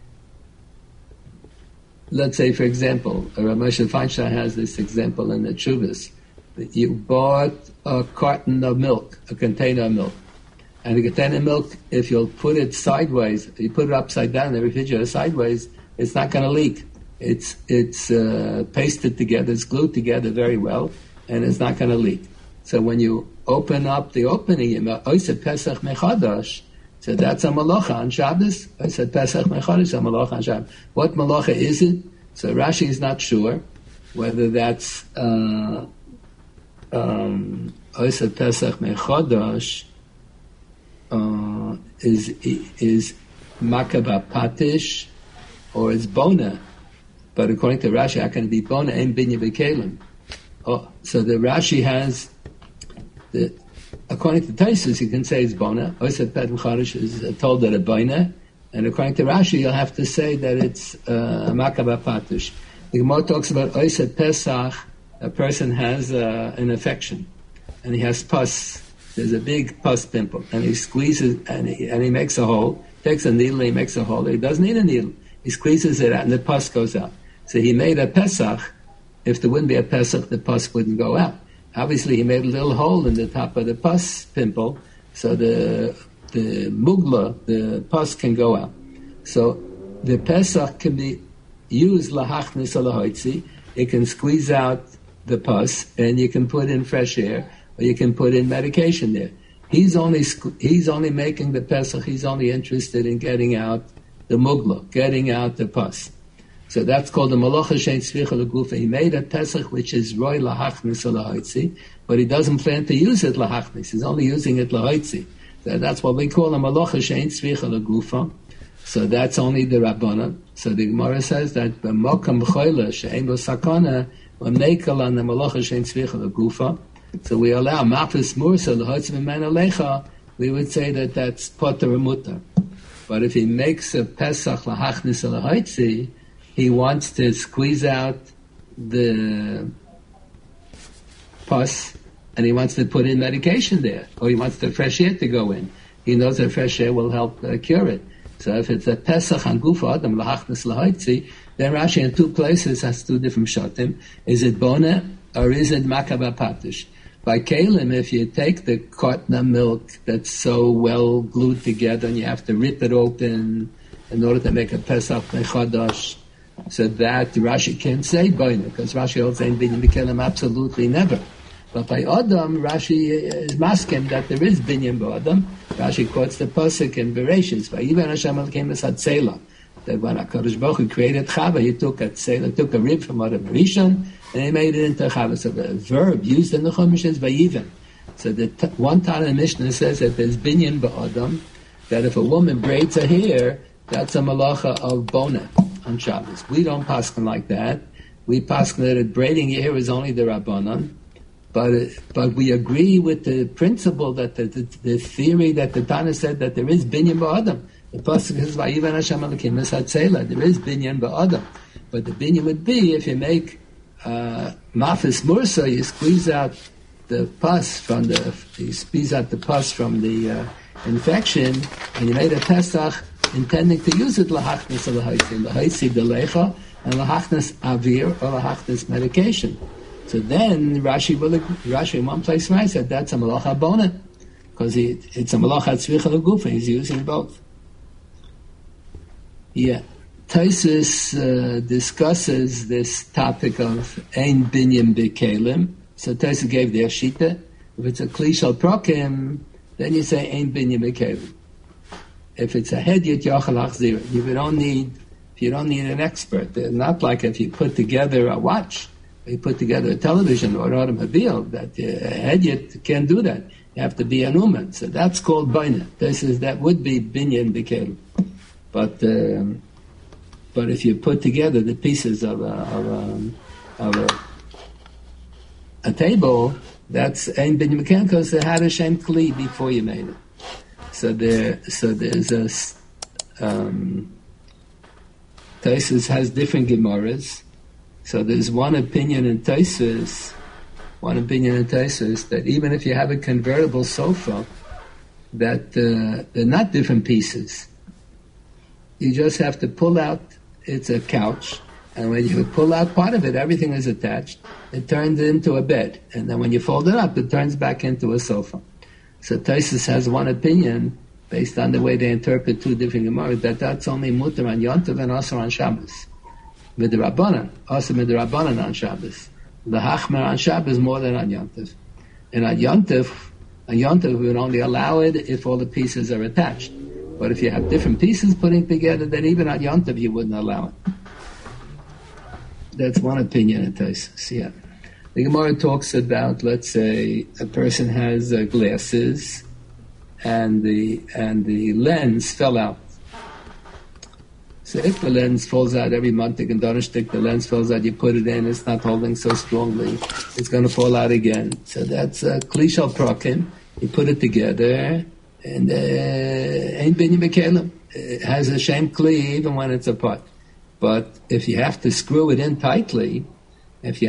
Let's say, for example, Rav Moshe Feinstein has this example in the Tshuvos. You bought a carton of milk, a container of milk. And the container of milk, if you'll put it sideways, you put it upside down in the refrigerator sideways, it's not going to leak. It's pasted together, it's glued together very well, and it's not going to leak. So when you open up the opening, Oiseh Pesach Mechadash, so that's a malacha on Shabbos. Oiseh Pesach Mechadash, a malacha on Shabbos. What malacha is it? So Rashi is not sure whether that's Oiseh Pesach Mechadash is makabah patish or it's bona. But according to Rashi, how can it be bona and binya b'kelim? So the Rashi has according to Tosfos, you can say it's bona. Oiseh Pesach Mechadash is told that a bona, and according to Rashi, you'll have to say that it's makabah patish. The Gemara talks about Oiseh Pesach. A person has an infection, and he has pus. There's a big pus pimple, and he squeezes, and he makes a hole. Takes a needle, and he makes a hole. He doesn't need a needle. He squeezes it out, and the pus goes out. So he made a Pesach. If there wouldn't be a Pesach, the pus wouldn't go out. Obviously, he made a little hole in the top of the pus pimple, so the mugla, the pus, can go out. So the Pesach can be used lahachnis alahoitzi. It can squeeze out the pus, and you can put in fresh air, or you can put in medication there. He's only making the Pesach. He's only interested in getting out the mugla, getting out the pus. So that's called the malacha shein tzricha legufa. He made a Pesach which is roi lahachnis lahoitzi, but he doesn't plan to use it lahachnis. He's only using it lahoitzi. So that's what we call a malacha shein tzricha legufa. So that's only the Rabbana. So the Gemara says that b'mokam choyle she'ein bo sakana v'meikel on the malacha shein tzricha legufa. So we allow mafis mursa lahoitzi v'men alecha. We would say that that's poter mutar. But if he makes a Pesach lahachnis lahoitzi, he wants to squeeze out the pus, and he wants to put in medication there, or he wants the fresh air to go in. He knows that fresh air will help cure it. So if it's a Pesach on Gufa Adam lahachnis lahoitzi, then Rashi in two places has two different shatim. Is it bona or is it makabah patish? By Kalim, if you take the carton of milk that's so well glued together and you have to rip it open in order to make a Pesach mechadash, so that Rashi can't say boina, because Rashi holds ain't binyan b'kelim absolutely never. But by Adam, Rashi is masking that there is binyan ba'Adam. Rashi quotes the pasuk in Bereshis, "Vayivan Hashem Elokeinu es hatzela." That when HaKadosh Baruch Hu created Chava, he took a rib from Adam Rishon, and he made it into Chava. So the verb used in the Chumash is Vayivan. So the one time in the Mishnah says that there's binyan ba'Adam, that if a woman braids her hair, that's a malacha of bona on Shabbos. We don't paskin like that. We paskin that braiding your hair is only the Rabbanon. But we agree with the principle that the theory that the Tana said that there is binyan ba'Adam. The pasuk is Vayivan Hashem Elokeinu es hatzela. There is binyan ba'Adam, but the binyan would be if you make mafis mursa, you squeeze out the pus from the infection, and you made a pesach intending to use it lahachnas or lahaitzi delecha and lahachnas avir or lahachnas medication. So then Rashi in one place writes that that's a malacha bona, because it's a malacha tzvicha legufa. He's using both. Yeah, Taisus discusses this topic of ein binyan b'kelim. So Taisus gave their shita. If it's a klishal prokim, then you say ein binyan b'kelim. If it's a hedyot yochel achzir, if you don't need an expert. Not like if you put together a watch, you put together a television or an automobile. That a hedyot can't do that. You have to be an uman. So that's called baina. That would be binyan b'kelim. But if you put together the pieces of a table, that's ein binyan b'kelim because they had a shem kli before you made it. So there's a Taisus has different gemaras. So there's one opinion in Taisus that even if you have a convertible sofa, that they're not different pieces. You just have to pull out, it's a couch, and when you pull out part of it, everything is attached. It turns into a bed. And then when you fold it up, it turns back into a sofa. So Taisus has one opinion, based on the way they interpret two different Gemaras, that's only mutar on Yontav and also on Shabbos. Midrabanan, also midrabanan on Shabbos. The Hachmer on Shabbos more than on Yontav. And on Yontav we would only allow it if all the pieces are attached. But if you have different pieces putting together, then even on Yontav you wouldn't allow it. That's one opinion in Taisus, yeah. The Gemara talks about, let's say, a person has glasses, and the lens fell out. So if the lens falls out every month, you can donishtik, the lens falls out, you put it in, it's not holding so strongly, it's going to fall out again. So that's a klishal prokim. You put it together, and ein binyan b'kelim. It has a shem kli even when it's apart. But if you have to screw it in tightly, that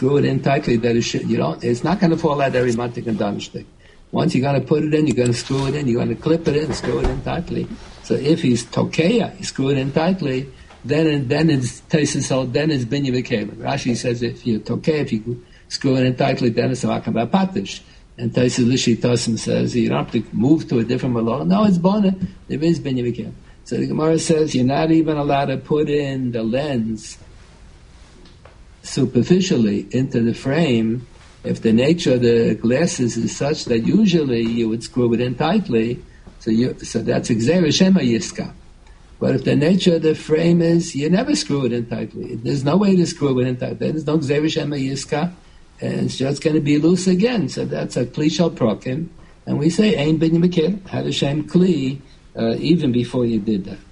it's not going to fall out every month. You can donishtik. Once you're going to put it in, you're going to screw it in, you're going to clip it in, screw it in tightly. So if he's tokeya, you screw it in tightly, then it's Taisus, then it's binyan b'kelim. Rashi says if you're tokeya, if you screw it in tightly, then it's avakam b'patish. And Taisus Lishi Tosim says you don't have to move to a different malach. No, it's bona. There is binyan b'kelim. So the Gemara says you're not even allowed to put in the lens superficially into the frame if the nature of the glasses is such that usually you would screw it in tightly. So that's Xer Shema Yiska. But if the nature of the frame is you never screw it in tightly, there's no way to screw it in tightly. There's no Xer Shema Yiska, and it's just going to be loose again. So that's a Kli Shal Prokim, and we say Ein Binyan B'Kelim had a Shem Kli even before you did that.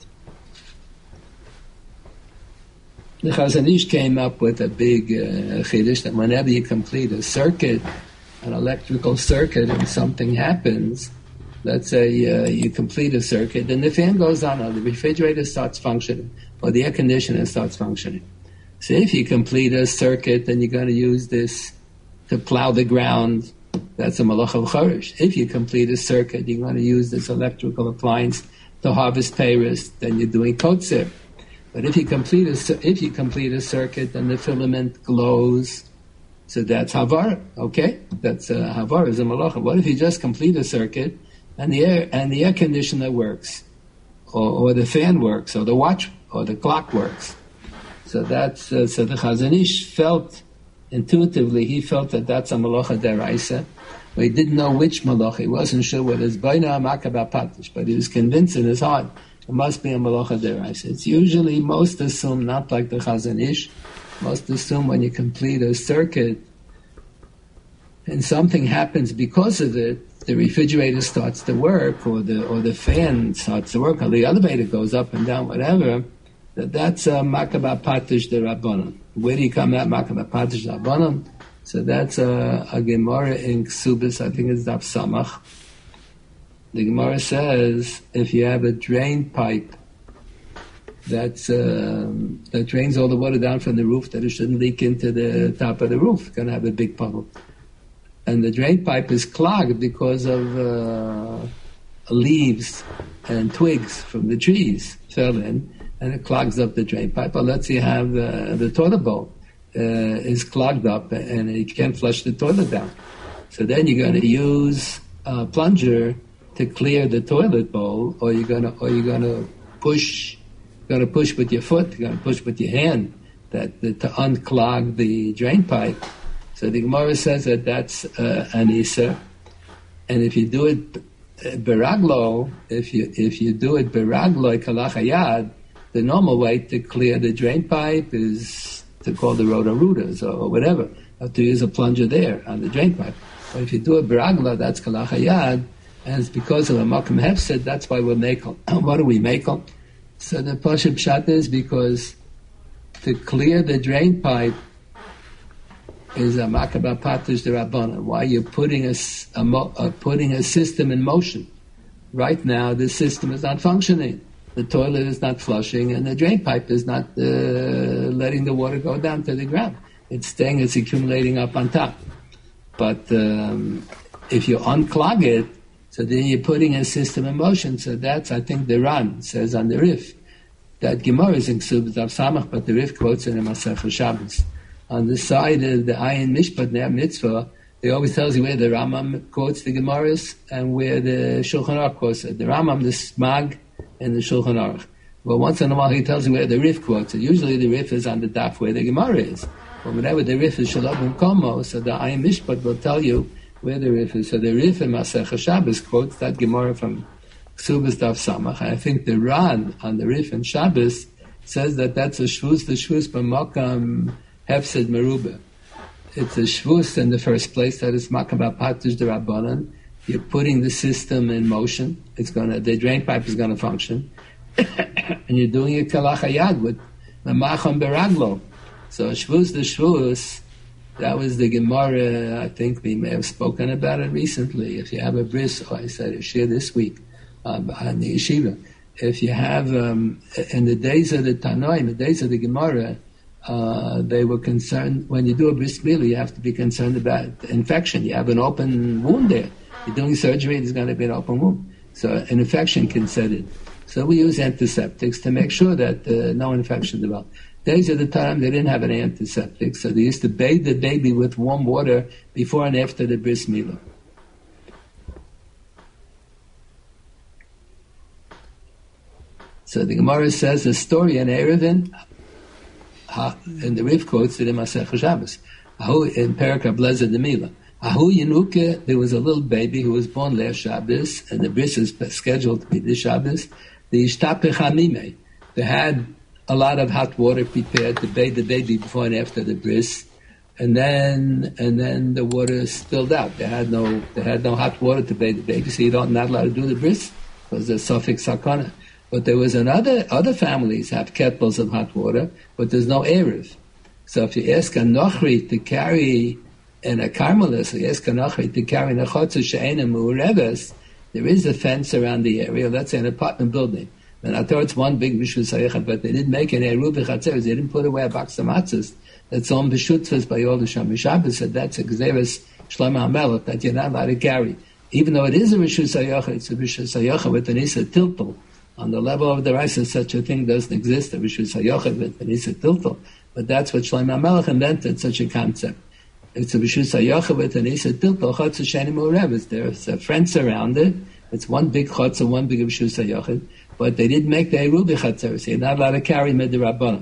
The Chazon Ish came up with a big chiddush that whenever you complete a circuit, an electrical circuit, and something happens, let's say you complete a circuit, then the fan goes on, or the refrigerator starts functioning, or the air conditioner starts functioning. So if you complete a circuit, then you're going to use this to plow the ground. That's a malach of chorish. If you complete a circuit, you're going to use this electrical appliance to harvest peiros, then you're doing kotzer. But if you complete a circuit, then the filament glows. So that's havar, okay? That's havar is a malacha. What if you just complete a circuit and the air conditioner works, or the fan works, or the watch or the clock works? So that's so the Chazon Ish felt intuitively he felt that that's a malacha deraisa, but he didn't know which malacha. He wasn't sure whether it's baina or makabah patish, but he was convinced in his heart it must be a malacha deraisa. It's usually, most assume, not like the Chazon Ish. Most assume when you complete a circuit and something happens because of it, the refrigerator starts to work, or the fan starts to work, or the elevator goes up and down, whatever, that's a makabah patish derabbanan. Where do you come at makabah patish derabbanan? So that's a Gemara in Ksubis, I think it's Daf Samach. The Gemara says, if you have a drain pipe that drains all the water down from the roof, that it shouldn't leak into the top of the roof, it's going to have a big puddle. And the drain pipe is clogged because of leaves and twigs from the trees fell in, and it clogs up the drain pipe. Or let's say you have the toilet bowl is clogged up and you can't flush the toilet down. So then you're going to use a plunger to clear the toilet bowl, or you're going to push. You're going to push with your foot. You're going to push with your hand to unclog the drain pipe. So the Gemara says that that's an Isser, and if you do it beraglo, if you do it beraglo kalachayad, the normal way to clear the drain pipe is to call the roto-rooters or whatever, or to use a plunger there on the drain pipe. But if you do it beraglo, that's kalachayad, and it's because of a makom hefsed. That's why we're mekel. What do we mekel? So the Pashup Pshat is because to clear the drain pipe is a makabah patish derabbanan. Why you're putting a system in motion. Right now, the system is not functioning. The toilet is not flushing, and the drain pipe is not letting the water go down to the ground. It's accumulating up on top. But if you unclog it, so then you're putting a system in motion. So that's, I think, the Ran says on the Rif. That Gemara is in Ksubas Daf Samach, but the Rif quotes it in Masechah Shabbos. On the side of the Ayin Mishpat Ner Mitzvah, they always tells you where the Rambam quotes the Gemaras and where the Shulchan Aruch quotes it. The Rambam, the Smag, and the Shulchan Aruch. But once in a while he tells you where the Rif quotes it. Usually the Rif is on the daf where the Gemara is. But whenever the Rif is Shalom and Komo, so the Ayin Mishpat will tell you where the Rif is. So the Rif in Masechah Shabbos quotes that Gemara from Ksubas Daf Samach. I think the Ran on the Rif and Shabbos says that that's a shvus, the shvus b'makam hefsed merubah. It's a shvus in the first place, that is makabah patish derabbanan. You're putting the system in motion. The drain pipe is going to function. And you're doing it kalachayad with mamacham beraglo. So shvus the shvus, that was the Gemara, I think we may have spoken about it recently. If you have a bris, I said a shir this week, on the yeshiva. If you have, in the days of the Tanoim, the days of the Gemara, they were concerned, when you do a bris milah, you have to be concerned about infection. You have an open wound there. You're doing surgery, there's going to be an open wound. So an infection can set in. So we use antiseptics to make sure that no infection develops. Days of the time, they didn't have an antiseptic, so they used to bathe the baby with warm water before and after the bris milah. So the Gemara says the story in Erevin, and the Rif quotes it in Masechah Shabbos, in Perikah Bleza de Mila. Ahu Yenuke, there was a little baby who was born last Shabbos, and the bris is scheduled to be this Shabbos. The Ishtapech Hamimeh, they had a lot of hot water prepared to bathe the baby before and after the bris, and then the water spilled out. They had no hot water to bathe the baby, so you're not allowed to do the bris because there's suffix sakana. But there was other families have kettles of hot water, but there's no erev. So if you ask a nochri to carry, and a karmelis, you ask a nochri to carry a chotzer she'ena mu'ureves, there is a fence around the area. Let's say an apartment building. And I thought it's one big Rishus Hayechad, but they didn't make an Eruv B'Chatzeres. They didn't put away a box of matzahs. That's on B'Shutzvas by all the Sham. Shabbos said that's a Gzeres Shlomo HaMelech that you're not allowed to carry. Even though it is a Rishus Hayechad, it's a Rishus Hayechad with an Isa Tiltel. On the level of the Raisa, such a thing doesn't exist, a Rishus Hayechad with an Isa Tiltel. But that's what Shlomo HaMelech invented, such a concept. It's a Rishus Hayechad with an Isa Tiltel, Chotzer She'ena Mu'ureves. There's a fence around it. It's one big Chotzer, one big Rishus Hayechad. But they didn't make the Eruv B'Chatzeres. You're not allowed to carry Midrabbanan.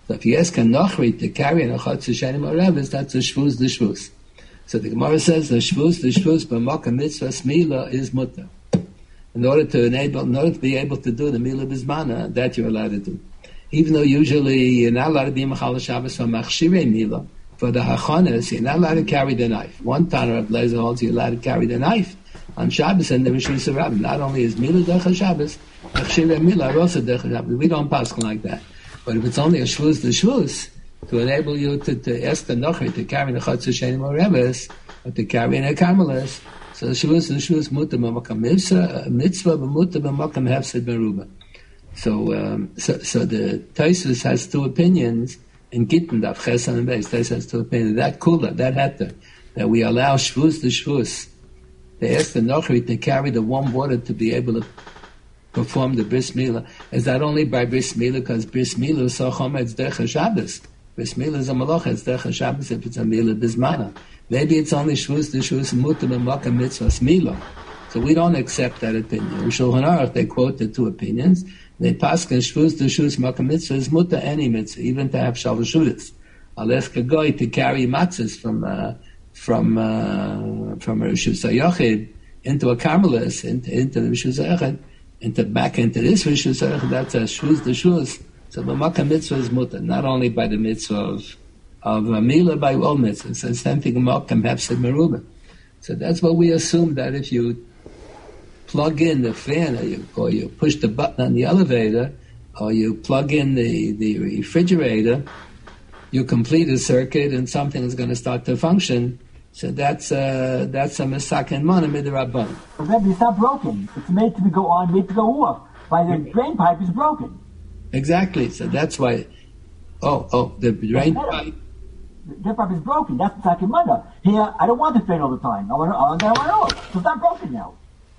So if you ask a Nochri to carry an Achotz Shenim Oreves, that's a Shvuz the Shvuz. So the Gemara says the Shvuz b'Makom Mitzvah Smila is Mutter. In order to be able to do the Mila Bizmana, that you're allowed to do. Even though usually you're not allowed to be Machal Shabbos for Machshirei Mila, for the Hachanas, you're not allowed to carry the knife. One Tanner of Blazer holds you're allowed to carry the knife on Shabbos and the Rishus Rabbim. Not only is Mila Derech Shabbos, Machshirei Mila are also Derech Shabbos. We don't pass like that. But if it's only a Shvuz the Shvuz, to enable you to ask the Nochri to carry the Chotzer Shenim or Reves, or to carry a Carmelis, so Shvuz the Shvuz Mutter b'Makom Mitzvah b'Mutter b'Makom Hefsed Meruba. So the Tosfos has two opinions in Gittin Daf Chesan and Beis. Tosfos has two opinions. That Kula, that Heter, that we allow Shvuz the Shvuz to ask the Nochri to carry the warm water to be able to perform the Bris Milah. Is that only by Bris Milah? Because Bris Milah is so chometz derech Shabbos. Bris Milah is a malach, it's derech Shabbos if it's a Milah Bismana. Maybe it's only Shvuz the Shvuz Mutter b'Makom Mitzvah Milah. So we don't accept that opinion. In Shulchan Aruch they quote the two opinions. They paskin Shvuz the Shvuz Makom Mitzvah is Mutter any mitzvah, even to have Shalvashudis. I'll ask a guy to carry matzahs from a Rishus HaYochid into a Carmelis, into the Rishus HaYochid, back into this Rishus HaYochid, that's a Shvuz the Shvuz. So the Makom Mitzvah is Mutter, not only by the mitzvah of Mila, by all mitzvahs. So same thing Makom Hefsed Meruba. So that's what we assume, that if you plug in the fan or you push the button on the elevator or you plug in the refrigerator, you complete a circuit and something is going to start to function. So that's a Mesaken Mana Midrabban. But Rebbe, it's not broken. It's made to go on, made to go off. Why the drain pipe is broken. Exactly. So that's why. The drain pipe. The drain pipe is broken. That's Mesaken Mana. Here, I don't want the drain all the time. I want it on. So it's not broken now.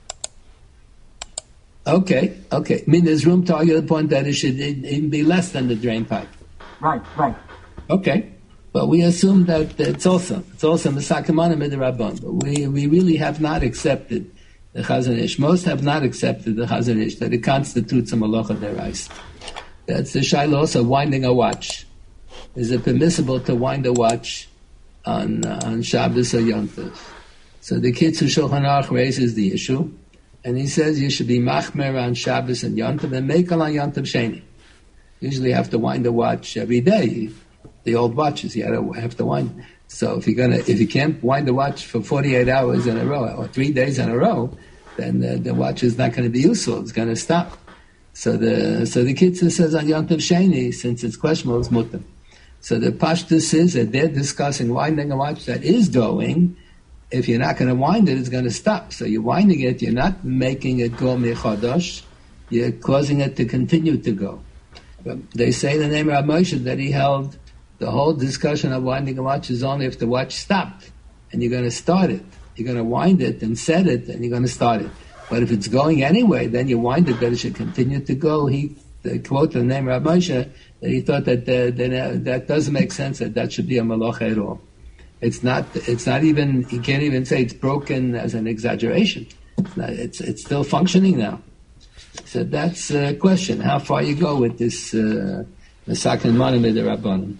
Okay. I mean, there's room to argue the point that it should even be less than the drain pipe. Right. Okay. But we assume that it's also Mesaken Mana Midrabban. But we really have not accepted the Chazon Ish. Most have not accepted the Chazon Ish, that it constitutes a Malacha Derais. That's the Shaila also, winding a watch. Is it permissible to wind a watch on Shabbos or Yom Tov? So the Kitzur Shulchan Aruch raises the issue, and he says you should be machmer on Shabbos and Yom Tov and mekel on Yom Tov Sheni. Usually you have to wind the watch every day. The old watches, you have to wind. So if you can't wind the watch for 48 hours in a row or 3 days in a row, then the watch is not going to be useful. It's going to stop. So the Kitzur says on Yom Tov Sheni, since it's questionable, it's mutter. So the Pashtus is that they're discussing winding a watch that is going. If you're not going to wind it, it's going to stop. So you're winding it, you're not making it go mechodosh, you're causing it to continue to go. But they say in the name of Rav Moshe that he held the whole discussion of winding a watch is only if the watch stopped and you're going to start it. You're going to wind it and set it and you're going to start it. But if it's going anyway, then you wind it that it should continue to go. He quoted the name of Rav Moshe that he thought that doesn't make sense, that should be a malacha at all. It's not even, you can't even say it's broken as an exaggeration. It's still functioning now. So that's a question, how far you go with this Mesaken Mana Midrabbanan.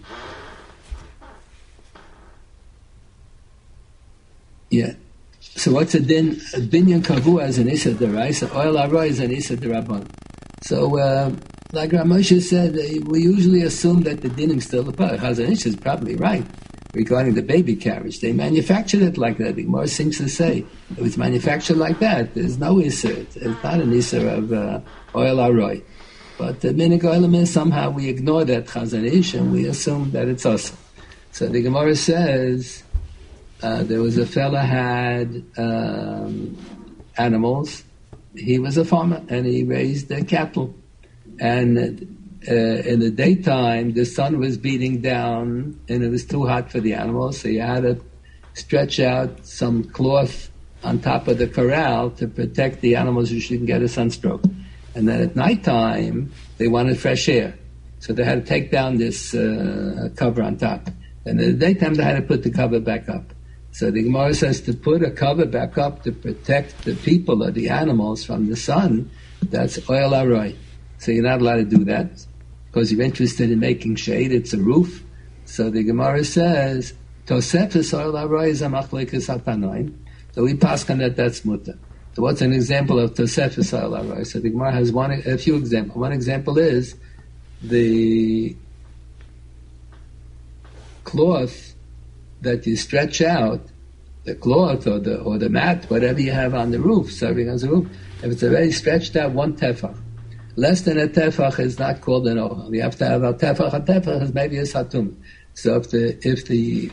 Yeah. So what's a din? Binyan Kavu as an Issa Deraisa, Oil Aroy is an Issa Derabbanan. So, like Rav Moshe said, we usually assume that the dinim still apply. Chazon Ish is probably right regarding the baby carriage. They manufactured it like that. The Gemara seems to say if it's manufactured like that, there's no Issa. It's not an Issa of Oil Aroy. But the minig oilam is somehow we ignore that Chazon Ish and we assume that it's us. So the Gemara says there was a fella had animals. He was a farmer and he raised cattle. And in the daytime, the sun was beating down and it was too hot for the animals. So you had to stretch out some cloth on top of the corral to protect the animals who shouldn't get a sunstroke. And then at nighttime, they wanted fresh air. So they had to take down this cover on top. And in the daytime, they had to put the cover back up. So the Gemara says to put a cover back up to protect the people or the animals from the sun, that's oil aroy. So you're not allowed to do that. because you're interested in making shade. It's a roof. So the Gemara says, Tosefes oil aroy is a machlekes hatanoim. So we pass on that's mutter. So what's an example of Tosefes oil aroy? So the Gemara has a few examples. One example is the cloth that you stretch out, the cloth or the mat, whatever you have on the roof, serving as a roof, if it's already stretched out 1 tefach, less than a tefach is not called an oil. You have to have a tefach. A tefach is maybe a satum. So if the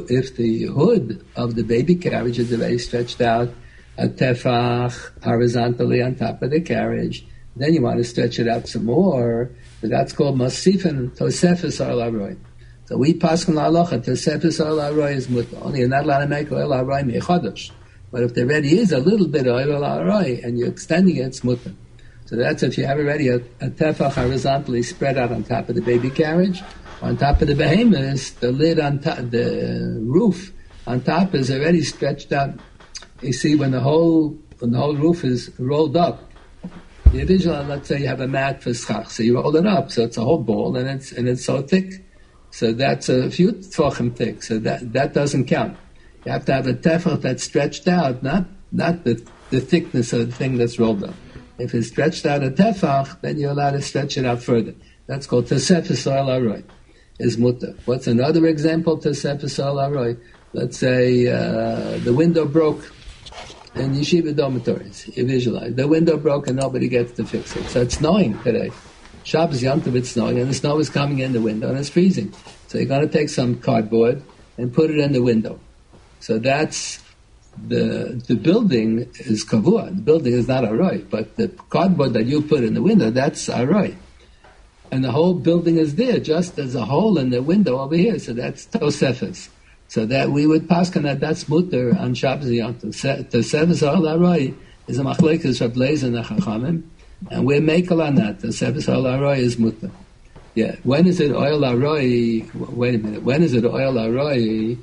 hood of the baby carriage is already stretched out a tefach horizontally on top of the carriage, then you want to stretch it out some more. So that's called masifin tosefes oil aroy. So we pass on halacha tosefes oil aroy is mutter. Only you're not allowed to make oil aroy mechadosh. But if there already is a little bit of oil aroy and you're extending it, it's mutter. So that's if you have already a tefach horizontally spread out on top of the baby carriage. On top of the behemoths, the lid on top, the roof on top is already stretched out. You see, when the whole roof is rolled up, the visual, let's say you have a mat for schach, so you roll it up, so it's a whole ball, and it's so thick. So that's a few tefachim thick. So that doesn't count. You have to have a tefach that's stretched out, not the thickness of the thing that's rolled up. If it's stretched out a tefach, then you're allowed to stretch it out further. That's called tosefes oil aroy. Is mutter. What's another example to tosefes oil aroy? Let's say the window broke in yeshiva dormitories. You visualize the window broke and nobody gets to fix it. So it's snowing today. Shabbos Yom Tov, it's snowing, and the snow is coming in the window and it's freezing. So you're going to take some cardboard and put it in the window. So that's the building is kavua. The building is not aroy, but the cardboard that you put in the window, that's aroy. And the whole building is there, just as a hole in the window over here. So that's tosefes. So that we would pass on that's mutter on Shabbos Yom Tov. Tosefes oil aroy is a machlekes Reb Leizer and Chachamim, and we're makel on that. Tosefes oil aroy is mutter. Yeah. When is it oil aroy? Wait a minute. When is it oil aroy?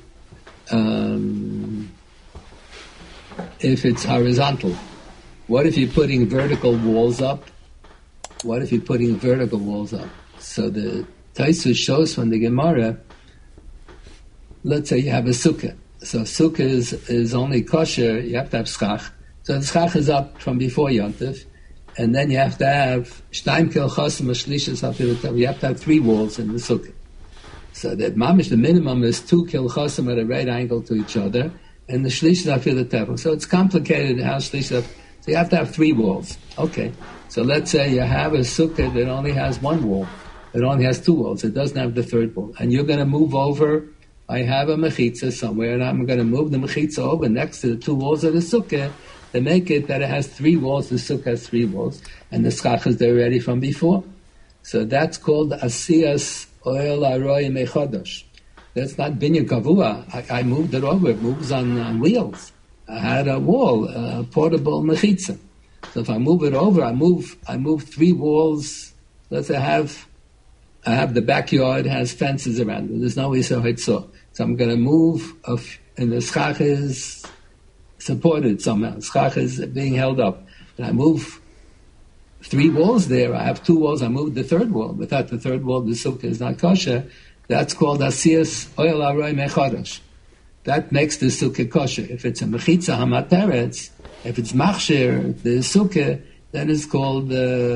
If it's horizontal. What if you're putting vertical walls up? What if you're putting vertical walls up? So the Taisus shows from the Gemara, let's say you have a sukkah. So sukkah is only kosher, you have to have schach. So the schach is up from before Yontif, and then you have to have shtaim kil chosim ashlishas hafilatem. You have to have 3 walls in the sukkah. So that mamish, the minimum is 2 kil chosim at a right angle to each other, and the shlishas hafilatem. So it's complicated how shlishas. So you have to have 3 walls. Okay. So let's say you have a sukkah that only has 1 wall. It only has 2 walls. It doesn't have the 3rd wall. And you're going to move over. I have a mechitza somewhere, and I'm going to move the mechitza over next to the 2 walls of the sukkah to make it that it has 3 walls. The sukkah has 3 walls. And the schach is there already from before. So that's called asiyas oil aroy mechodosh. That's not binyan kavua. I moved it over. It moves on wheels. I had a wall, a portable mechitza. So if I move it over, I move 3 walls. Let's say I have the backyard has fences around it. There's no Isur Hitzor. So I'm going to move, and the schach is supported somehow. Schach is being held up. And I move 3 walls there. I have 2 walls. I move the 3rd wall. Without the 3rd wall, the sukkah is not kosher. That's called asiyas oil aroy mechodosh. That makes the sukkah kosher. If it's a mechitza hamateretz, if it's machshir, the sukkah, then it's called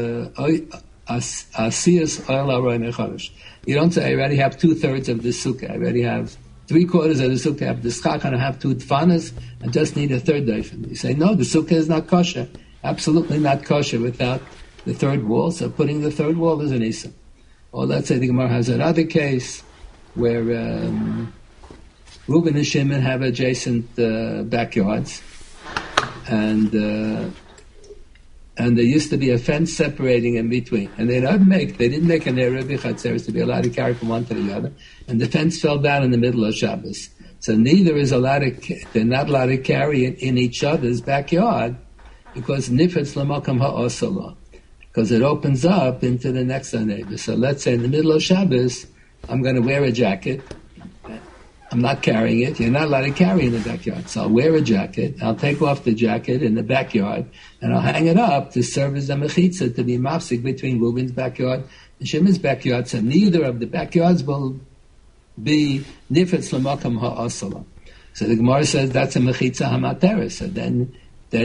asiyas oil aroy mechodosh. You don't say I already have 2/3 of the sukkah. I already have 3/4 of the sukkah. I have the schach and I have 2 tfanas. I just need a 3rd doifen. You say no, the sukkah is not kosher. Absolutely not kosher without the 3rd wall. So putting the 3rd wall is an issa. Or let's say the Gemara has another case where Reuben and Shimon have adjacent backyards. And there used to be a fence separating in between, and they didn't make an erev chatzeres to be allowed to carry from one to the other, and the fence fell down in the middle of Shabbos. So neither is they're not allowed to carry it in each other's backyard, because nifetz lamakam ha'osala, because it opens up into the next door neighbor. So let's say in the middle of Shabbos, I'm going to wear a jacket. I'm not carrying it. You're not allowed to carry in the backyard. So I'll wear a jacket. I'll take off the jacket in the backyard, and I'll hang it up to serve as a mechitza, to be mafsik between Reuben's backyard and Shimon's backyard. So neither of the backyards will be nifetz l'makam ha'asala. So the Gemara says that's a mechitza hamateres. So then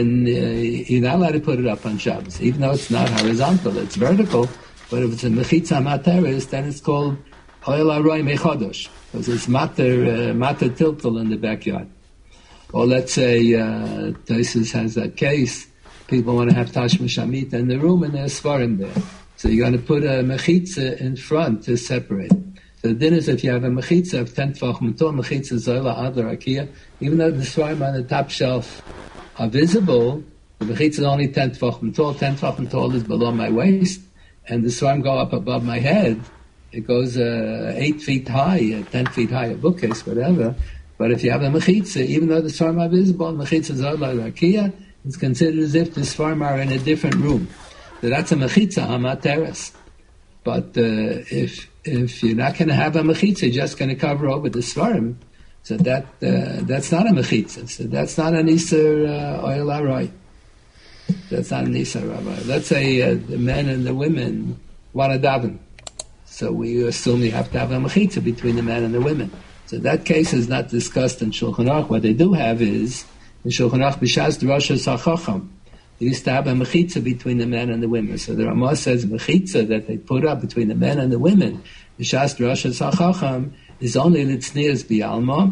you're not allowed to put it up on Shabbos, even though it's not horizontal, it's vertical. But if it's a mechitza hamateres, then it's called oil aroy mechadosh, because it's matter tiltal in the backyard. Or let's say Tosis has a case, people want to have tashma shamita in the room and there's svarim there. So you're going to put a mechitza in front to separate. So the din is if you have a mechitza of 10 tvachim tall, mechitza zoila adler akia, even though the svarim on the top shelf are visible, the mechitza is only 10 tvachim tall. 10 tvachim tall is below my waist, and the svarim go up above my head. It goes 8 feet high, 10 feet high, a bookcase, whatever. But if you have a mechitza, even though the svarim are visible, mechitza zoila adler akia, it's considered as if the svarim are in a different room. So that's a mechitza hamateres. But if you're not going to have a mechitza, you're just going to cover over the svarim, so that's not a mechitza. So that's not an iser oil aroy. That's not an iser aroy. Let's say the men and the women want to daven. So we assume you have to have a mechitza between the men and the women. So that case is not discussed in Shulchan Aruch. What they do have is, in Shulchan Aruch, b'shas droshes hachacham, they used to have a mechitza between the men and the women. So the Ramah says mechitza that they put up between the men and the women, b'shas droshes hachacham, is only litznias bi'alma.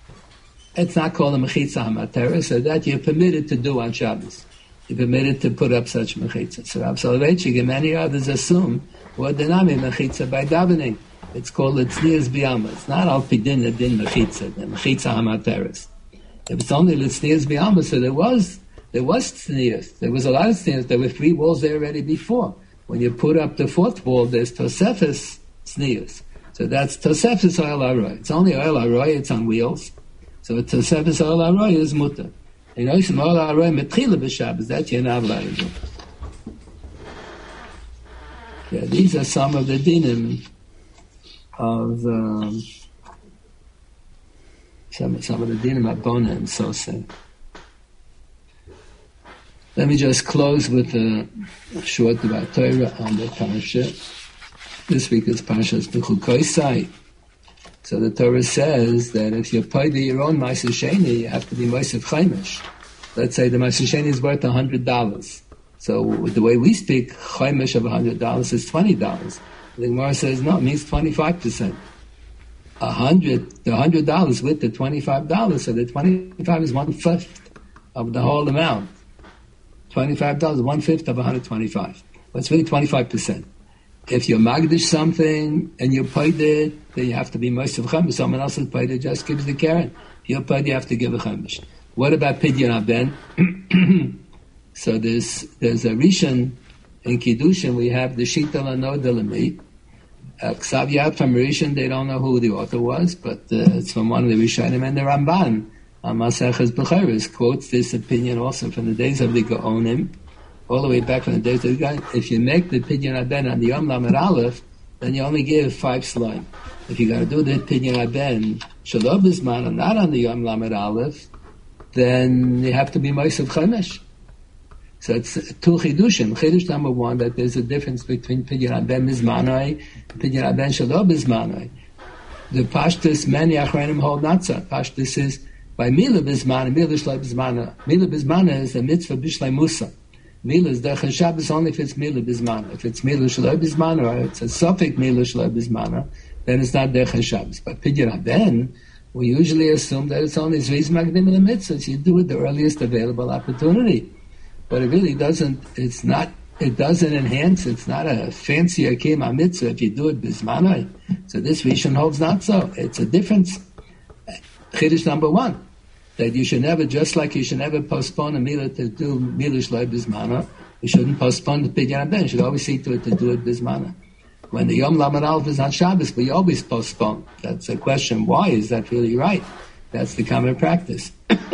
It's not called a mechitza hamatera, so that you're permitted to do on Shabbos. You're permitted to put up such mechitza. So Rav Soloveitchik and many others assume what denami mechitza by davening. It's called litznias bi'alma. It's not al pidin the din mechitza, the mechitza hamateres. If it's only litznias bi'alma, so there was tznias. There was a lot of tznias. There were 3 walls there already before. When you put up the 4th wall, there's tosefes tznias. So that's tosefes oil aroy. It's only oil aroy. It's on wheels. So tosefes oil aroy is mutter. You know, some oil aroy metchila b'Shabbos. That you're not allowed to do. Yeah, these are some of the dinim of some of the dinim of Bona and Sosa. Let me just close with a short about Torah on the Parsha. This week is Parshas B'chukoisai. So the Torah says that if you pay your own Ma'aser Sheni, you have to be Mosef Chaimish. Let's say the Ma'aser Sheni is worth $100. So the way we speak, Chaimish of $100 is $20. The Gemara says, no, it means 25%. The $100 with the $25, so the 25 is 1/5 of the whole amount. $25, 1/5 of 125. Well, it's really 25%. If you're magdish something and you paid it, then you have to be most of chemish. Someone else has paid it, just gives the karen. If you're paid, you have to give a chemish. What about pidyon aben? So there's a rishon in Kiddushin. We have the shita lano delami. Ksav Yad from Rishon, they don't know who the author was, but it's from one of the Rishonim, and the Ramban on Maseches Bechoros quotes this opinion also from the days of the Gaonim, all the way back from the days of the Gaonim. If you make the Pidyon Aben on the Yom Lamed Aleph, then you only give 5 slime. If you got to do the Pidyon Aben Shalom Bisman, not on the Yom Lamed Aleph, then you have to be Mosef Chaimish. So it's 2 chidushim. Chidush number 1, that there's a difference between Pidyon Aben Mizmanoi and Pidyon Aben Shalom Bismanoi. The Pashtus, many Achronim hold not so. Pashtus is by Mila Bismana, Mila Shlai Bismana. Mila Bismana is a mitzvah Bishlai Musa. Mila is Derech Shabbos only if it's Mila Bismana. If it's Mila Shlai Bismana, or it's a suffix Mila Shlai Bismana, then it's not Derech Shabbos. But Pidyon Aben, we usually assume that it's only Zviz Magdim in the mitzvahs. You do it the earliest available opportunity. But it really doesn't, it doesn't enhance, it's not a fancy Akim HaMitzvah if you do it Bismanoi. So this Rishon holds not so. It's a difference. Chiddush number 1, that you should never, just like you should never postpone a Milah to do Milah Shloi Bismana, you shouldn't postpone the Pidyon Aben. You should always see to it to do it Bismana. When the Yom Lamed Aleph is on Shabbos, we always postpone. That's a question, why is that really right? That's the common practice.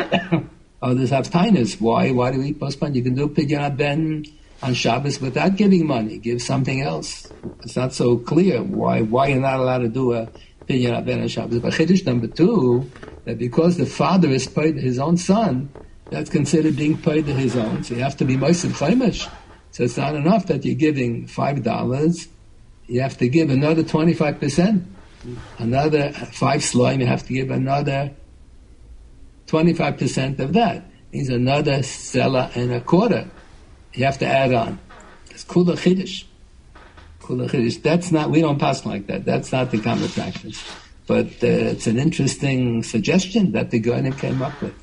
Others have tainas. Why do we postpone? You can do Pidyon Aben on Shabbos without giving money. Give something else. It's not so clear why you're not allowed to do a Pinyan Ben Shabbos. But Chiddush number 2, that because the father is paid his own son, that's considered being paid to his own. So you have to be Moisef Chaimish. So it's not enough that you're giving $5. You have to give another 25%. Another 5 sloim, you have to give another 25% of that. Means another sela and a quarter. You have to add on. It's Kula Chiddush. Kula Chiddush. That's not, we don't pass like that. That's not the common practice. But it's an interesting suggestion that the Goyim came up with.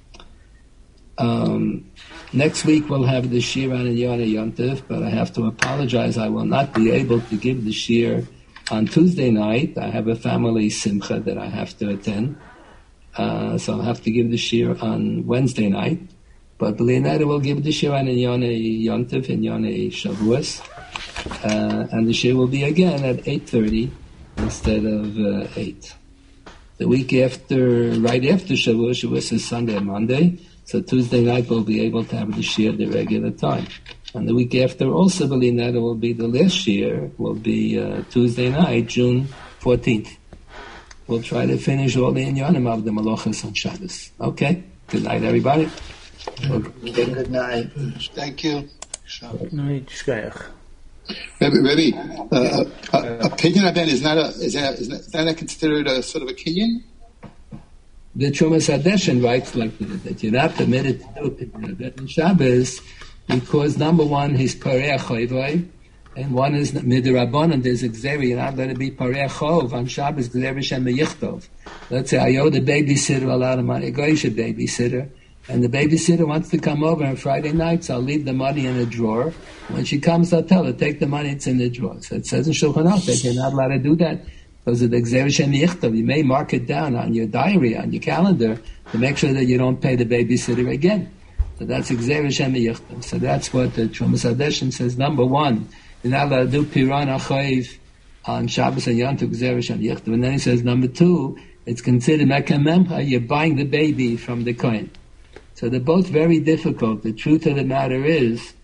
Next week we'll have the Shir on Yonah Yontif, but I have to apologize. I will not be able to give the Shir on Tuesday night. I have a family simcha that I have to attend. So I'll have to give the Shir on Wednesday night. But B'li'inayda will give the Shir on Yonah Yontif and Yonah Shavuos. And the Shir will be again at 8:30 instead of 8. The week after, right after Shavuos is Sunday and Monday. So Tuesday night we'll be able to have the Shir at the regular time. And the week after also, B'li'inayda will be the last Shir, will be Tuesday night, June 14th. We'll try to finish all the inyanim of the Malachas on Shabbos. Okay? Good night, everybody. Okay, good night. Thank you. Good night, Shkayach. Rebbe, a Pinyan Ben is that considered a sort of a Kinyan? The Trumas Hadeshin writes like that you're not permitted to do Pinyan Ben on Shabbos because number one, he's Parei Chayvai, and one is Midrabanan, there's a Gzeri, you're not going to be Parei Chov on Shabbos, Gzeri Shem Yichtov. Let's say I owe the babysitter a lot of money, a Goyish babysitter, and the babysitter wants to come over on Friday night, so I'll leave the money in a drawer. When she comes, I'll tell her, take the money, it's in the drawer. So it says in Shulchan Aruch that you're not allowed to do that because of the Gzeri Shem Yichtov. You may mark it down on your diary, on your calendar, to make sure that you don't pay the babysitter again. So that's Gzeri Shem Yichtov. So that's what the Trumas Hadeshin says. Number one, you're not allowed to do Piran HaChayv on Shabbos and Yom Tov Gzeri Shem Yichtov. And then he says, number two, it's considered Mekamemcha, you're buying the baby from the Kohen. So they're both very difficult. The truth of the matter is,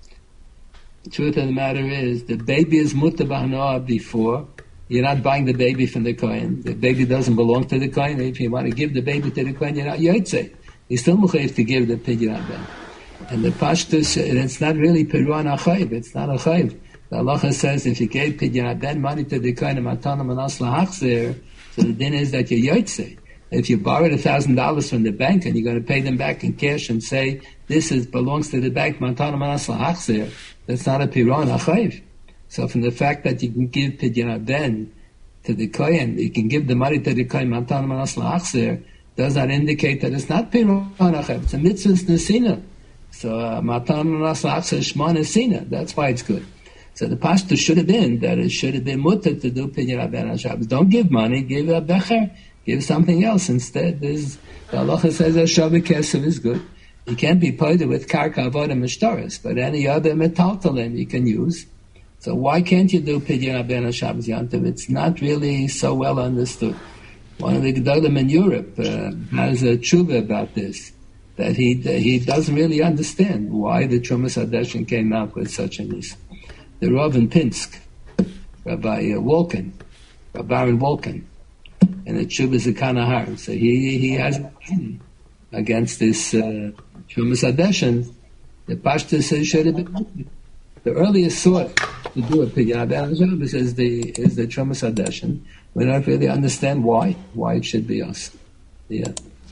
the baby is muta b'hanoah before. You're not buying the baby from the Kohen. The baby doesn't belong to the Kohen. If you want to give the baby to the Kohen, you're not Yotzei. You're still mechayiv to give the Pinyan Ben. And the Pashtus, it's not really Piruan HaChayv. It's not a Chayv. The halacha says if you gave Pinyan Ben money to the Kohen, Matana Manas Lahachzer, so the din is that you're Yotzei. If you borrowed $1,000 from the bank and you're going to pay them back in cash and say this belongs to the bank, Matana Manas Lahachzer, that's not a Piruan HaChayv. So from the fact that you can give Pinyan Ben to the Kohen, you can give the money to the Kohen, Matana Manas Lahachzer, does not indicate that it's not Piruan HaChayv. It's a mitzvah nesina. So Matana Manas Lahachzer Shema nesina. That's why it's good. So the pashto should have been that it should have been mutter to do Pinyan Ben on Shabbos. Don't give money, give a becher, give something else instead. The halacha says that Shavah Kesef is good. You can't be paid with karka avoda mishtaris, but any other metaltalim you can use. So why can't you do Pinyan Ben on Shabbos Yom Tov? It's not really so well understood. One of the Gedolim in Europe has a tshuva about this, that he doesn't really understand why the Trumas Hadeshin came out with such a niece. The Rav in Pinsk, Rabbi Wolkin, Rabbi Aaron Wolkin, and the tshuva is a Kanahar. So he has an opinion against this Trumas Hadeshin. The Pashto says should have been. The earliest thought to do a Pinyan Ben on Shabbos is the Trumas Hadeshin. We don't really understand why it should be us. Yeah.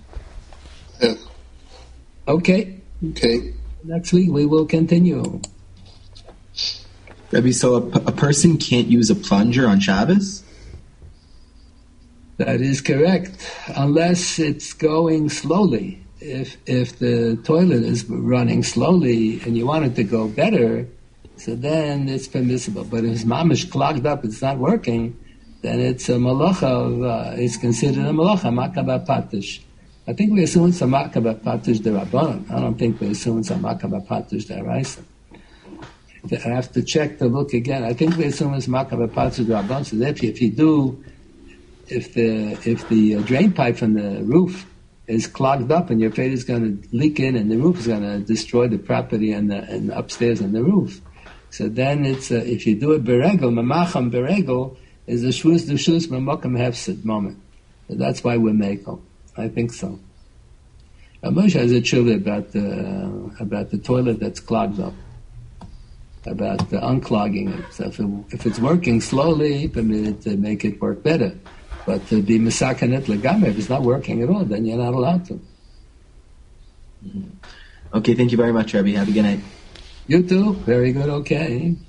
Okay. Next week we will continue. Rebbe, so a person can't use a plunger on Shabbos? That is correct, unless it's going slowly. If the toilet is running slowly and you want it to go better, so then it's permissible. But if it's mamish clogged up, it's not working, then it's a malacha. It's considered a malacha, makabah patish. I think we assume it's a makabah patish derabanan. I don't think we assume it's a makabah patish deraisa. I have to check to look again. I think we assume it's makabah patish derabanan. So if the drain pipe from the roof is clogged up and you're afraid it's going to leak in and the roof is going to destroy the property and upstairs on the roof. So then it's if you do it beregel, mamacham beregel, is a shvus d'shus b'makom hefsid moment. That's why we make them. I think so. Moshe has a tshuva about the toilet that's clogged up, about unclogging it. So if it's working slowly, permitted to make it work better. But to be misakenet legamer, if it's not working at all, then you're not allowed to. Mm-hmm. Okay, thank you very much, Rabbi. Have a good night. You too. Very good. Okay.